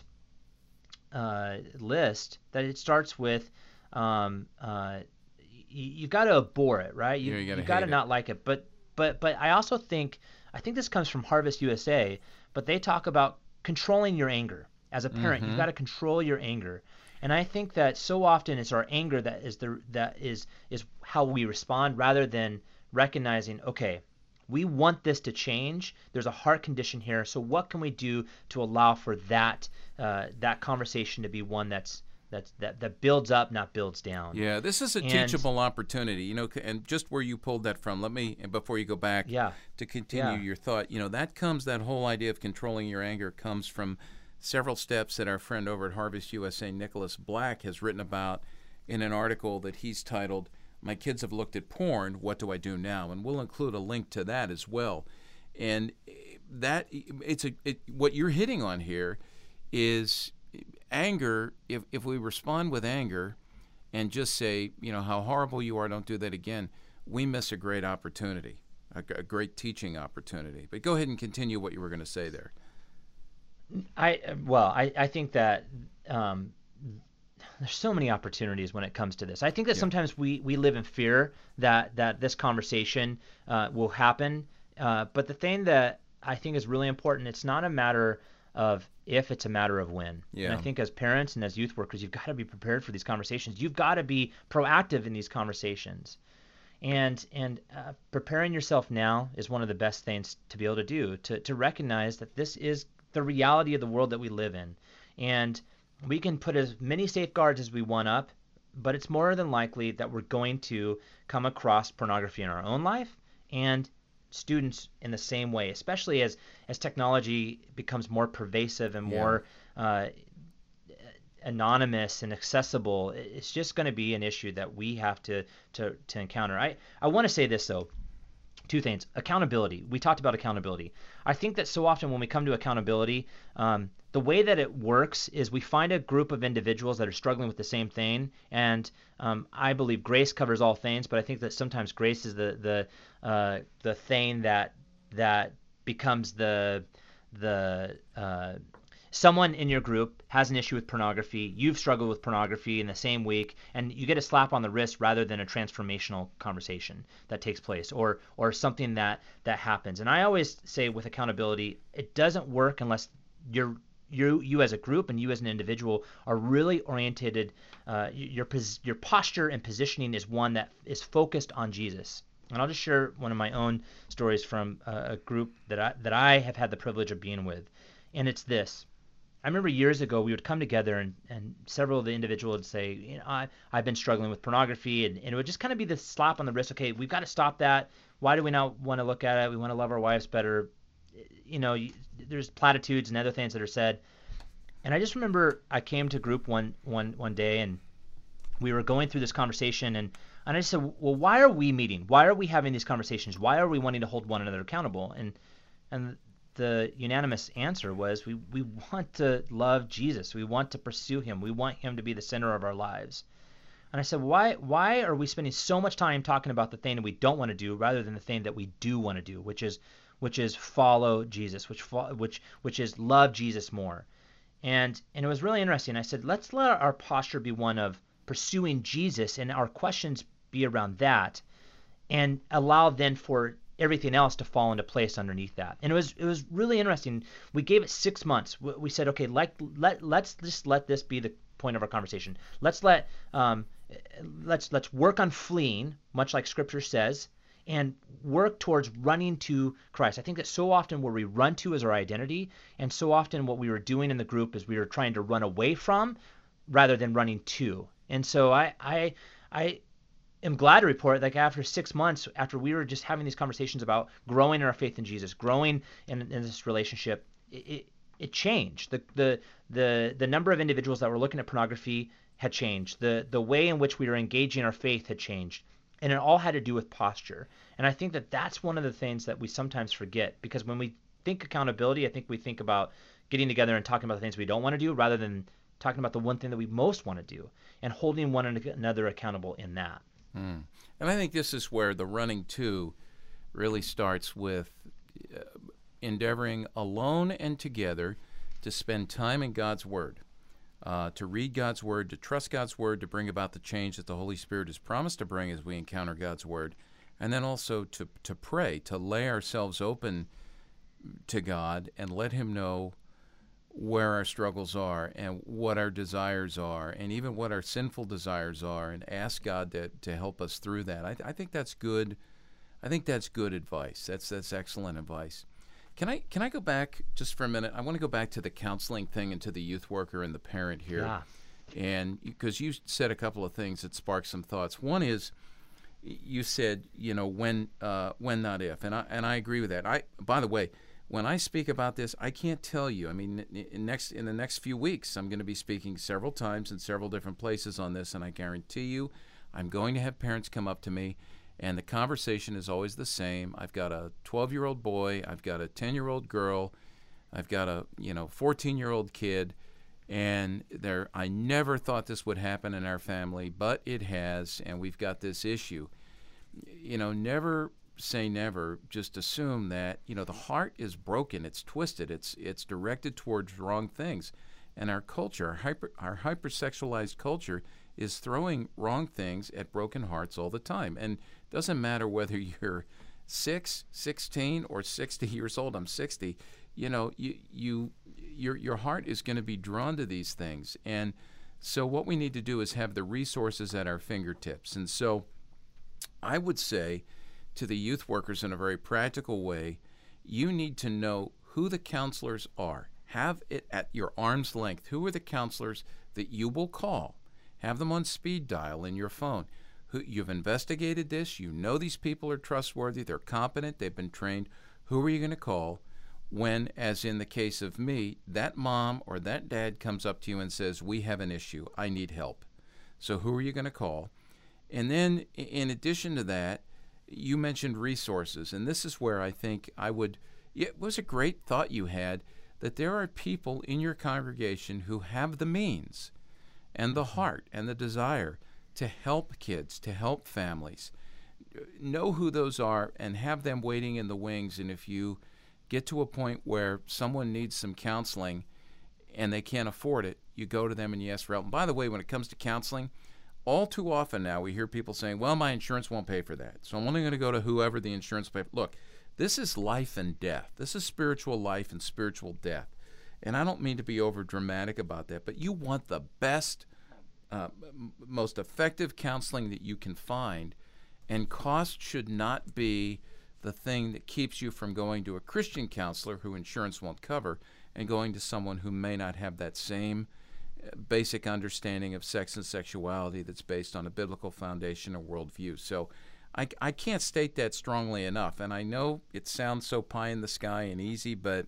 uh, list that it starts with um, uh, y- you've got to abhor it, right? You, Yeah, you gotta you've got to hate it. not like it. But but but I also think I think this comes from Harvest U S A, but they talk about controlling your anger. As a parent, Mm-hmm. you've got to control your anger. And I think that so often it's our anger that is the that is is how we respond, rather than recognizing, okay, we want this to change. There's a heart condition here. So what can we do to allow for that uh, that conversation to be one that's that's that that builds up, not builds down? Yeah, this is a And- teachable opportunity, you know, c- and just where you pulled that from, let me, and before you go back, Yeah. to continue Yeah. your thought, you know, that comes, that whole idea of controlling your anger comes from several steps that our friend over at Harvest U S A, Nicholas Black, has written about in an article that he's titled, My Kids Have Looked at Porn, What Do I Do Now? And we'll include a link to that as well. And that, it's a, it, what you're hitting on here is anger. If, if we respond with anger and just say, you know, how horrible you are, don't do that again, we miss a great opportunity, a, a great teaching opportunity. But go ahead and continue what you were going to say there. I well, I, I think that um, there's so many opportunities when it comes to this. I think that Yeah. sometimes we, we live in fear that that this conversation uh, will happen. Uh, but the thing that I think is really important, it's not a matter of if, it's a matter of when. Yeah. And I think as parents and as youth workers, you've got to be prepared for these conversations. You've got to be proactive in these conversations. And and uh, preparing yourself now is one of the best things to be able to do, to, to recognize that this is the reality of the world that we live in. And we can put as many safeguards as we want up, but it's more than likely that we're going to come across pornography in our own life, and students in the same way, especially as, as technology becomes more pervasive and Yeah. more uh, anonymous and accessible. It's just going to be an issue that we have to to, to encounter. I, I want to say this, though. Two things. Accountability. We talked about accountability. I think that so often when we come to accountability, um, the way that it works is we find a group of individuals that are struggling with the same thing, and um, I believe grace covers all things, but I think that sometimes grace is the the uh, the thing that that becomes the the uh, someone in your group has an issue with pornography, you've struggled with pornography in the same week, and you get a slap on the wrist rather than a transformational conversation that takes place, or or something that that happens. And I always say with accountability, it doesn't work unless you're you you as a group and you as an individual are really oriented. Uh, your pos- your posture and positioning is one that is focused on Jesus. And I'll just share one of my own stories from a, a group that I that I have had the privilege of being with, and it's this. I remember years ago we would come together, and, and several of the individuals would say, you know, I, I've been struggling with pornography, and, and it would just kind of be this slap on the wrist. Okay, we've got to stop that. Why do we not want to look at it? We want to love our wives better. You know, you, there's platitudes and other things that are said. And I just remember I came to group one one one day, and we were going through this conversation, and, and I just said, well, why are we meeting? Why are we having these conversations? Why are we wanting to hold one another accountable? And and the unanimous answer was we, we want to love Jesus. We want to pursue him. We want him to be the center of our lives. And I said, why why are we spending so much time talking about the thing that we don't want to do rather than the thing that we do want to do, which is which is follow Jesus, which which which is love Jesus more. And and it was really interesting. I said, let's let our posture be one of pursuing Jesus and our questions be around that, and allow then for everything else to fall into place underneath that. And it was it was really interesting. We gave it six months. We said, okay, like let let's just let this be the point of our conversation. Let's let um let's let's work on fleeing, much like Scripture says, and work towards running to Christ. I think that so often where we run to is our identity, and so often what we were doing in the group is we were trying to run away from rather than running to. And so I I I am glad to report that after six months, after we were just having these conversations about growing in our faith in Jesus, growing in, in this relationship, it, it, it changed. The, the the the number of individuals that were looking at pornography had changed. The the way in which we were engaging our faith had changed. And it all had to do with posture. And I think that that's one of the things that we sometimes forget, because when we think accountability, I think we think about getting together and talking about the things we don't want to do rather than talking about the one thing that we most want to do and holding one another accountable in that. Mm. And I think this is where the running to really starts with uh, endeavoring alone and together to spend time in God's Word, uh, to read God's Word, to trust God's Word, to bring about the change that the Holy Spirit has promised to bring as we encounter God's Word, and then also to, to pray, to lay ourselves open to God and let Him know where our struggles are and what our desires are and even what our sinful desires are, and ask God to, to help us through that. I, I think that's good. I think that's good advice. That's that's excellent advice. Can I can I go back just for a minute? I want to go back to the counseling thing and to the youth worker and the parent here. Yeah. And because you said a couple of things that sparked some thoughts. One is you said, you know, when uh, when not if, and I and I agree with that. I by the way, when I speak about this, I can't tell you. I mean, in next in the next few weeks, I'm going to be speaking several times in several different places on this, and I guarantee you, I'm going to have parents come up to me, and the conversation is always the same. I've got a twelve-year-old boy, I've got a ten-year-old girl, I've got a you know fourteen-year-old kid, and there. I never thought this would happen in our family, but it has, and we've got this issue. You know, never say never. Just assume that you know the heart is broken, it's twisted, it's it's directed towards wrong things, And our culture, our, hyper, our hypersexualized culture, is throwing wrong things at broken hearts all the time. And it doesn't matter whether you're six, sixteen, or sixty years old. I'm sixty. You know, you, you, your, your heart is going to be drawn to these things. And so what we need to do is have the resources at our fingertips. And so I would say to the youth workers in a very practical way, you need to know who the counselors are. Have it at your arm's length. Who are the counselors that you will call? Have them on speed dial in your phone. Who, you've investigated this. You know these people are trustworthy. They're competent. They've been trained. Who are you going to call when, as in the case of me, that mom or that dad comes up to you and says, we have an issue. I need help. So who are you going to call? And then in addition to that, you mentioned resources. And this is where I think I would, it was a great thought you had, that there are people in your congregation who have the means and the heart and the desire to help kids, to help families. Know who those are and have them waiting in the wings. And if you get to a point where someone needs some counseling and they can't afford it, you go to them and you ask for help. And by the way, when it comes to counseling, all too often now we hear people saying, well, my insurance won't pay for that, so I'm only going to go to whoever the insurance pays. Look, this is life and death. This is spiritual life and spiritual death. And I don't mean to be over dramatic about that, but you want the best, uh, m- most effective counseling that you can find, and cost should not be the thing that keeps you from going to a Christian counselor who insurance won't cover and going to someone who may not have that same basic understanding of sex and sexuality that's based on a biblical foundation or worldview. So I, I can't state that strongly enough. And I know it sounds so pie in the sky and easy, but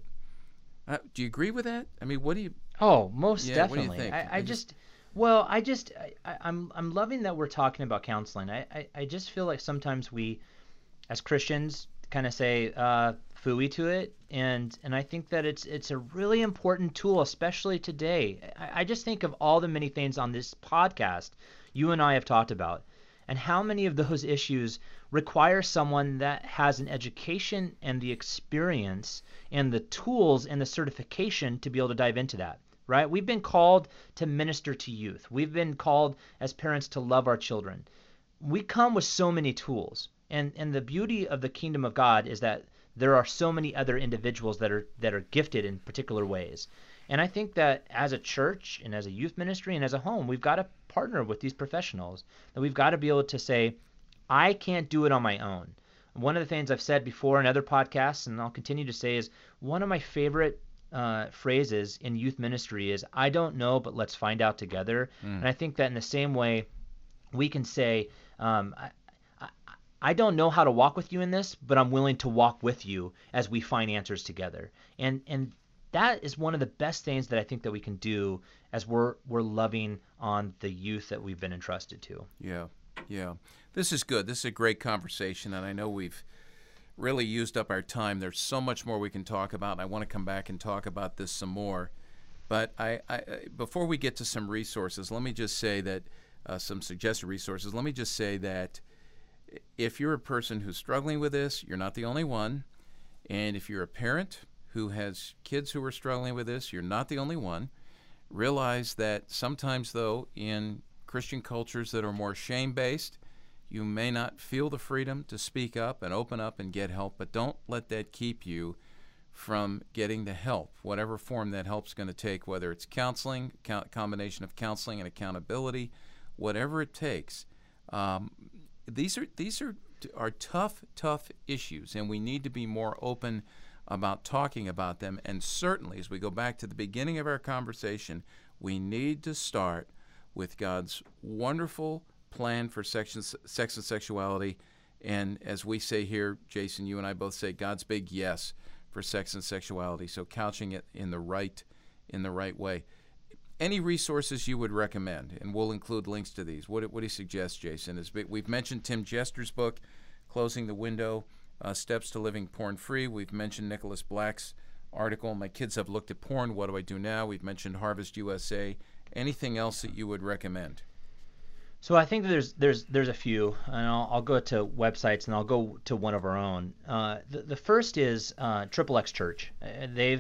uh, do you agree with that? I mean, what do you... Oh, most yeah, definitely. What do you think? I, I just... Well, I just... I, I'm I'm loving that we're talking about counseling. I, I, I just feel like sometimes we, as Christians, kind of say uh, phooey to it, and and I think that it's it's a really important tool, especially today. I, I just think of all the many things on this podcast you and I have talked about, and how many of those issues require someone that has an education and the experience and the tools and the certification to be able to dive into that, right? We've been called to minister to youth. We've been called as parents to love our children. We come with so many tools. And and the beauty of the kingdom of God is that there are so many other individuals that are that are gifted in particular ways. And I think that as a church and as a youth ministry and as a home, we've got to partner with these professionals. That we've got to be able to say, I can't do it on my own. One of the things I've said before in other podcasts, and I'll continue to say, is one of my favorite uh, phrases in youth ministry is, I don't know, but let's find out together. Mm. And I think that in the same way, we can say, um, I, I don't know how to walk with you in this, but I'm willing to walk with you as we find answers together. And and that is one of the best things that I think that we can do as we're we're loving on the youth that we've been entrusted to. Yeah, yeah. This is good. This is a great conversation, and I know we've really used up our time. There's so much more we can talk about, and I want to come back and talk about this some more. But I, I before we get to some resources, let me just say that uh, some suggested resources. Let me just say that if you're a person who's struggling with this, you're not the only one. And if you're a parent who has kids who are struggling with this, you're not the only one. Realize that sometimes, though, in Christian cultures that are more shame-based, you may not feel the freedom to speak up and open up and get help, but don't let that keep you from getting the help, whatever form that help's going to take, whether it's counseling, co- combination of counseling and accountability, whatever it takes. Um, These are these are are tough, tough issues, and we need to be more open about talking about them. And certainly, as we go back to the beginning of our conversation, we need to start with God's wonderful plan for sex and, sex and sexuality. And as we say here, Jason, you and I both say God's big yes for sex and sexuality. So couching it in the right in the right way. Any resources you would recommend, and we'll include links to these. What, what do you suggest, Jason? Is, we've mentioned Tim Jester's book, Closing the Window, uh, Steps to Living Porn-Free. We've mentioned Nicholas Black's article, My Kids Have Looked at Porn, What Do I Do Now? We've mentioned Harvest U S A. Anything else that you would recommend? So I think there's there's there's a few, and I'll, I'll go to websites, and I'll go to one of our own. Uh, the, the first is uh, Triple X Church. Uh, they've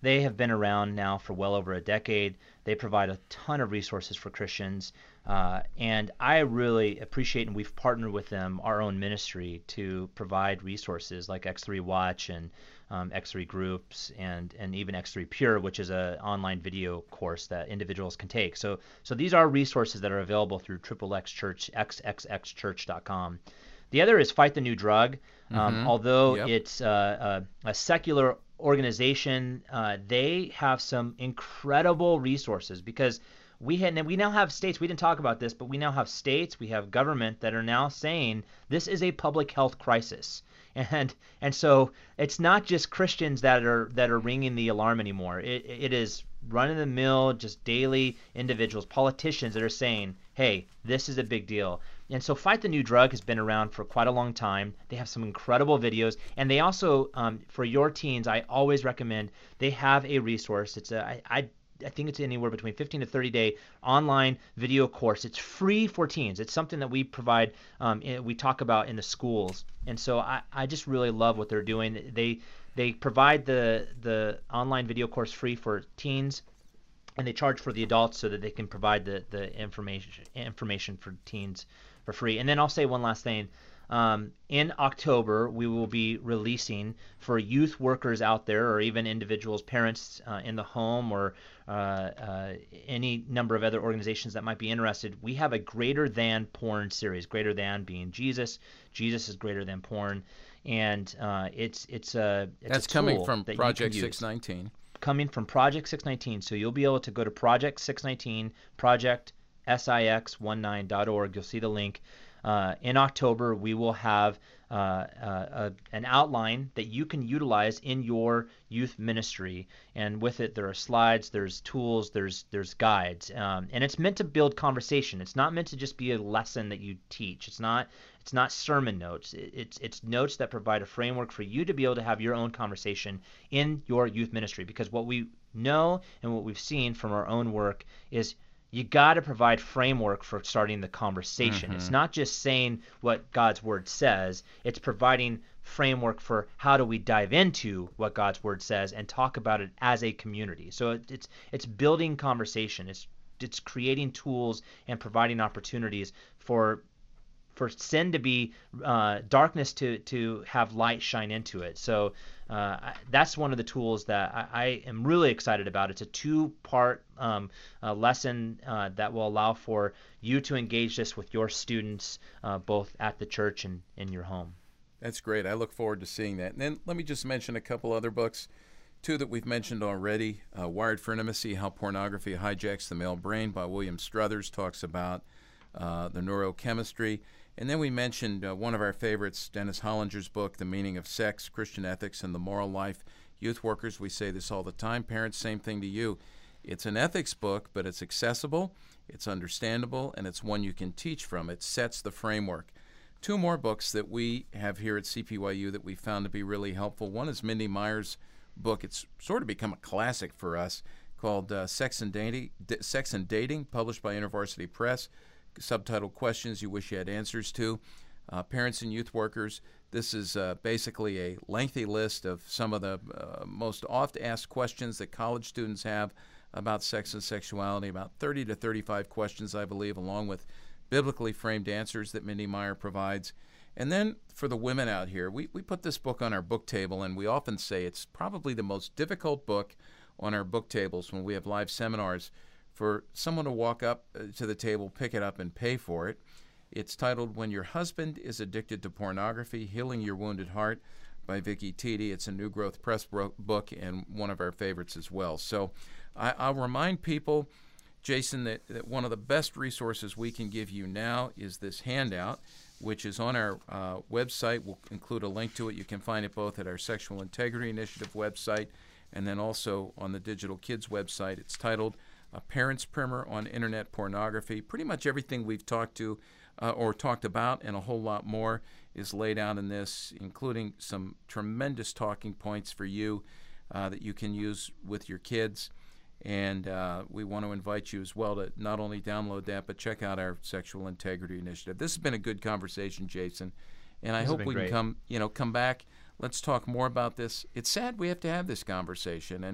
They have been around now for well over a decade. They provide a ton of resources for Christians. Uh, and I really appreciate, and we've partnered with them, our own ministry, to provide resources like X three Watch and um, X three Groups and and even X three Pure, which is an online video course that individuals can take. So so these are resources that are available through Triple X Church, x x x church dot com. The other is Fight the New Drug. Um, Mhm. Although Yep. it's uh, a, a secular organization, uh, they have some incredible resources because we had we now have states. We didn't talk about this, but we now have states. We have government that are now saying this is a public health crisis, and and so it's not just Christians that are that are ringing the alarm anymore. It it is run of the mill, just daily individuals, politicians that are saying, hey, this is a big deal. And so Fight the New Drug has been around for quite a long time. They have some incredible videos. And they also, um, for your teens, I always recommend they have a resource. It's a, I, I, I think it's anywhere between fifteen to thirty day online video course. It's free for teens. It's something that we provide, um, in, we talk about in the schools. And so I, I just really love what they're doing. They they provide the the online video course free for teens, and they charge for the adults so that they can provide the, the information information for teens for free. And then I'll say one last thing. Um, in October, we will be releasing for youth workers out there, or even individuals, parents uh, in the home, or uh, uh, any number of other organizations that might be interested. We have a Greater Than Porn series. Greater Than being Jesus. Jesus is greater than porn, and uh, it's it's a it's That's a tool coming from that you Project can use. six nineteen. Coming from Project six nineteen. So you'll be able to go to Project six nineteen, project six nineteen dot org. You'll see the link. Uh, in October, we will have uh, uh, uh, an outline that you can utilize in your youth ministry, and with it, there are slides, there's tools, there's there's guides, um, and it's meant to build conversation. It's not meant to just be a lesson that you teach. It's not it's not sermon notes. It, it's it's notes that provide a framework for you to be able to have your own conversation in your youth ministry. Because what we know and what we've seen from our own work is, you got to provide framework for starting the conversation. Mm-hmm. It's not just saying what God's word says. It's providing framework for how do we dive into what God's word says and talk about it as a community. So it, it's it's building conversation. It's it's creating tools and providing opportunities for for sin to be uh, darkness to to have light shine into it. So uh, I, that's one of the tools that I, I am really excited about. It's a two-part um, uh, lesson uh, that will allow for you to engage this with your students, uh, both at the church and in your home. That's great. I look forward to seeing that. And then let me just mention a couple other books, two that we've mentioned already. Uh, Wired for Intimacy, How Pornography Hijacks the Male Brain by William Struthers, talks about uh, the neurochemistry. And then we mentioned uh, one of our favorites, Dennis Hollinger's book, The Meaning of Sex, Christian Ethics and the Moral Life. Youth workers, we say this all the time. Parents, same thing to you. It's an ethics book, but it's accessible, it's understandable, and it's one you can teach from. It sets the framework. Two more books that we have here at C P Y U that we found to be really helpful. One is Mindy Meyer's book. It's sort of become a classic for us, called uh, Sex and Dating, D- Sex and Dating, published by InterVarsity Press. Subtitled Questions You Wish You Had Answers To. Uh, parents and youth workers, this is uh, basically a lengthy list of some of the uh, most oft asked questions that college students have about sex and sexuality, about thirty to thirty-five questions, I believe, along with biblically framed answers that Mindy Meyer provides. And then for the women out here, we, we put this book on our book table, and we often say it's probably the most difficult book on our book tables when we have live seminars for someone to walk up to the table, pick it up, and pay for it. It's titled When Your Husband is Addicted to Pornography, Healing Your Wounded Heart by Vicki Tiede. It's a New Growth Press book and one of our favorites as well. So I, I'll remind people, Jason, that, that one of the best resources we can give you now is this handout, which is on our uh, website. We'll include a link to it. You can find it both at our Sexual Integrity Initiative website and then also on the Digital Kids website. It's titled A Parent's Primer on Internet Pornography. Pretty much everything we've talked to uh, or talked about and a whole lot more is laid out in this, including some tremendous talking points for you uh, that you can use with your kids. And uh, we want to invite you as well to not only download that, but check out our Sexual Integrity Initiative. This has been a good conversation, Jason, and I This has hope been we great. can come, you know, come back. Let's talk more about this. It's sad we have to have this conversation, and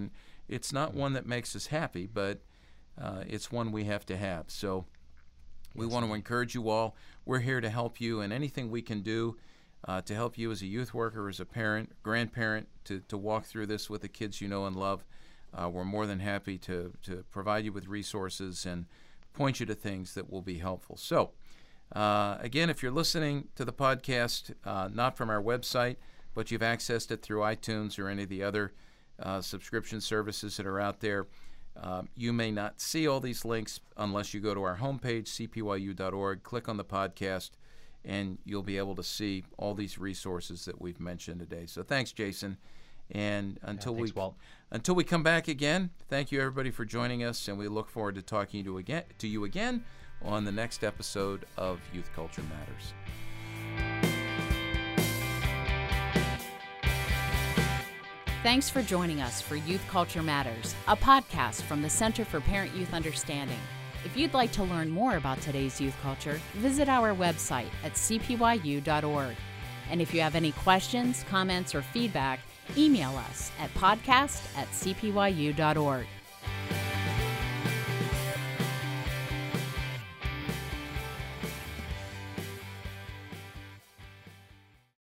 it's not one that makes us happy, but uh, it's one we have to have. So we want to encourage you all. We're here to help you, and anything we can do uh, to help you as a youth worker, as a parent, grandparent, to, to walk through this with the kids you know and love, uh, we're more than happy to, to provide you with resources and point you to things that will be helpful. So, uh, again, if you're listening to the podcast, uh, not from our website, but you've accessed it through iTunes or any of the other uh, subscription services that are out there, uh, you may not see all these links unless you go to our homepage, c p y u dot org, click on the podcast, and you'll be able to see all these resources that we've mentioned today. So thanks, Jason. And until yeah, thanks, we Walt. until we come back again, thank you everybody for joining us, and we look forward to talking to again to you again on the next episode of Youth Culture Matters. Thanks for joining us for Youth Culture Matters, a podcast from the Center for Parent-Youth Understanding. If you'd like to learn more about today's youth culture, visit our website at c p y u dot org. And if you have any questions, comments, or feedback, email us at podcast at c p y u dot org.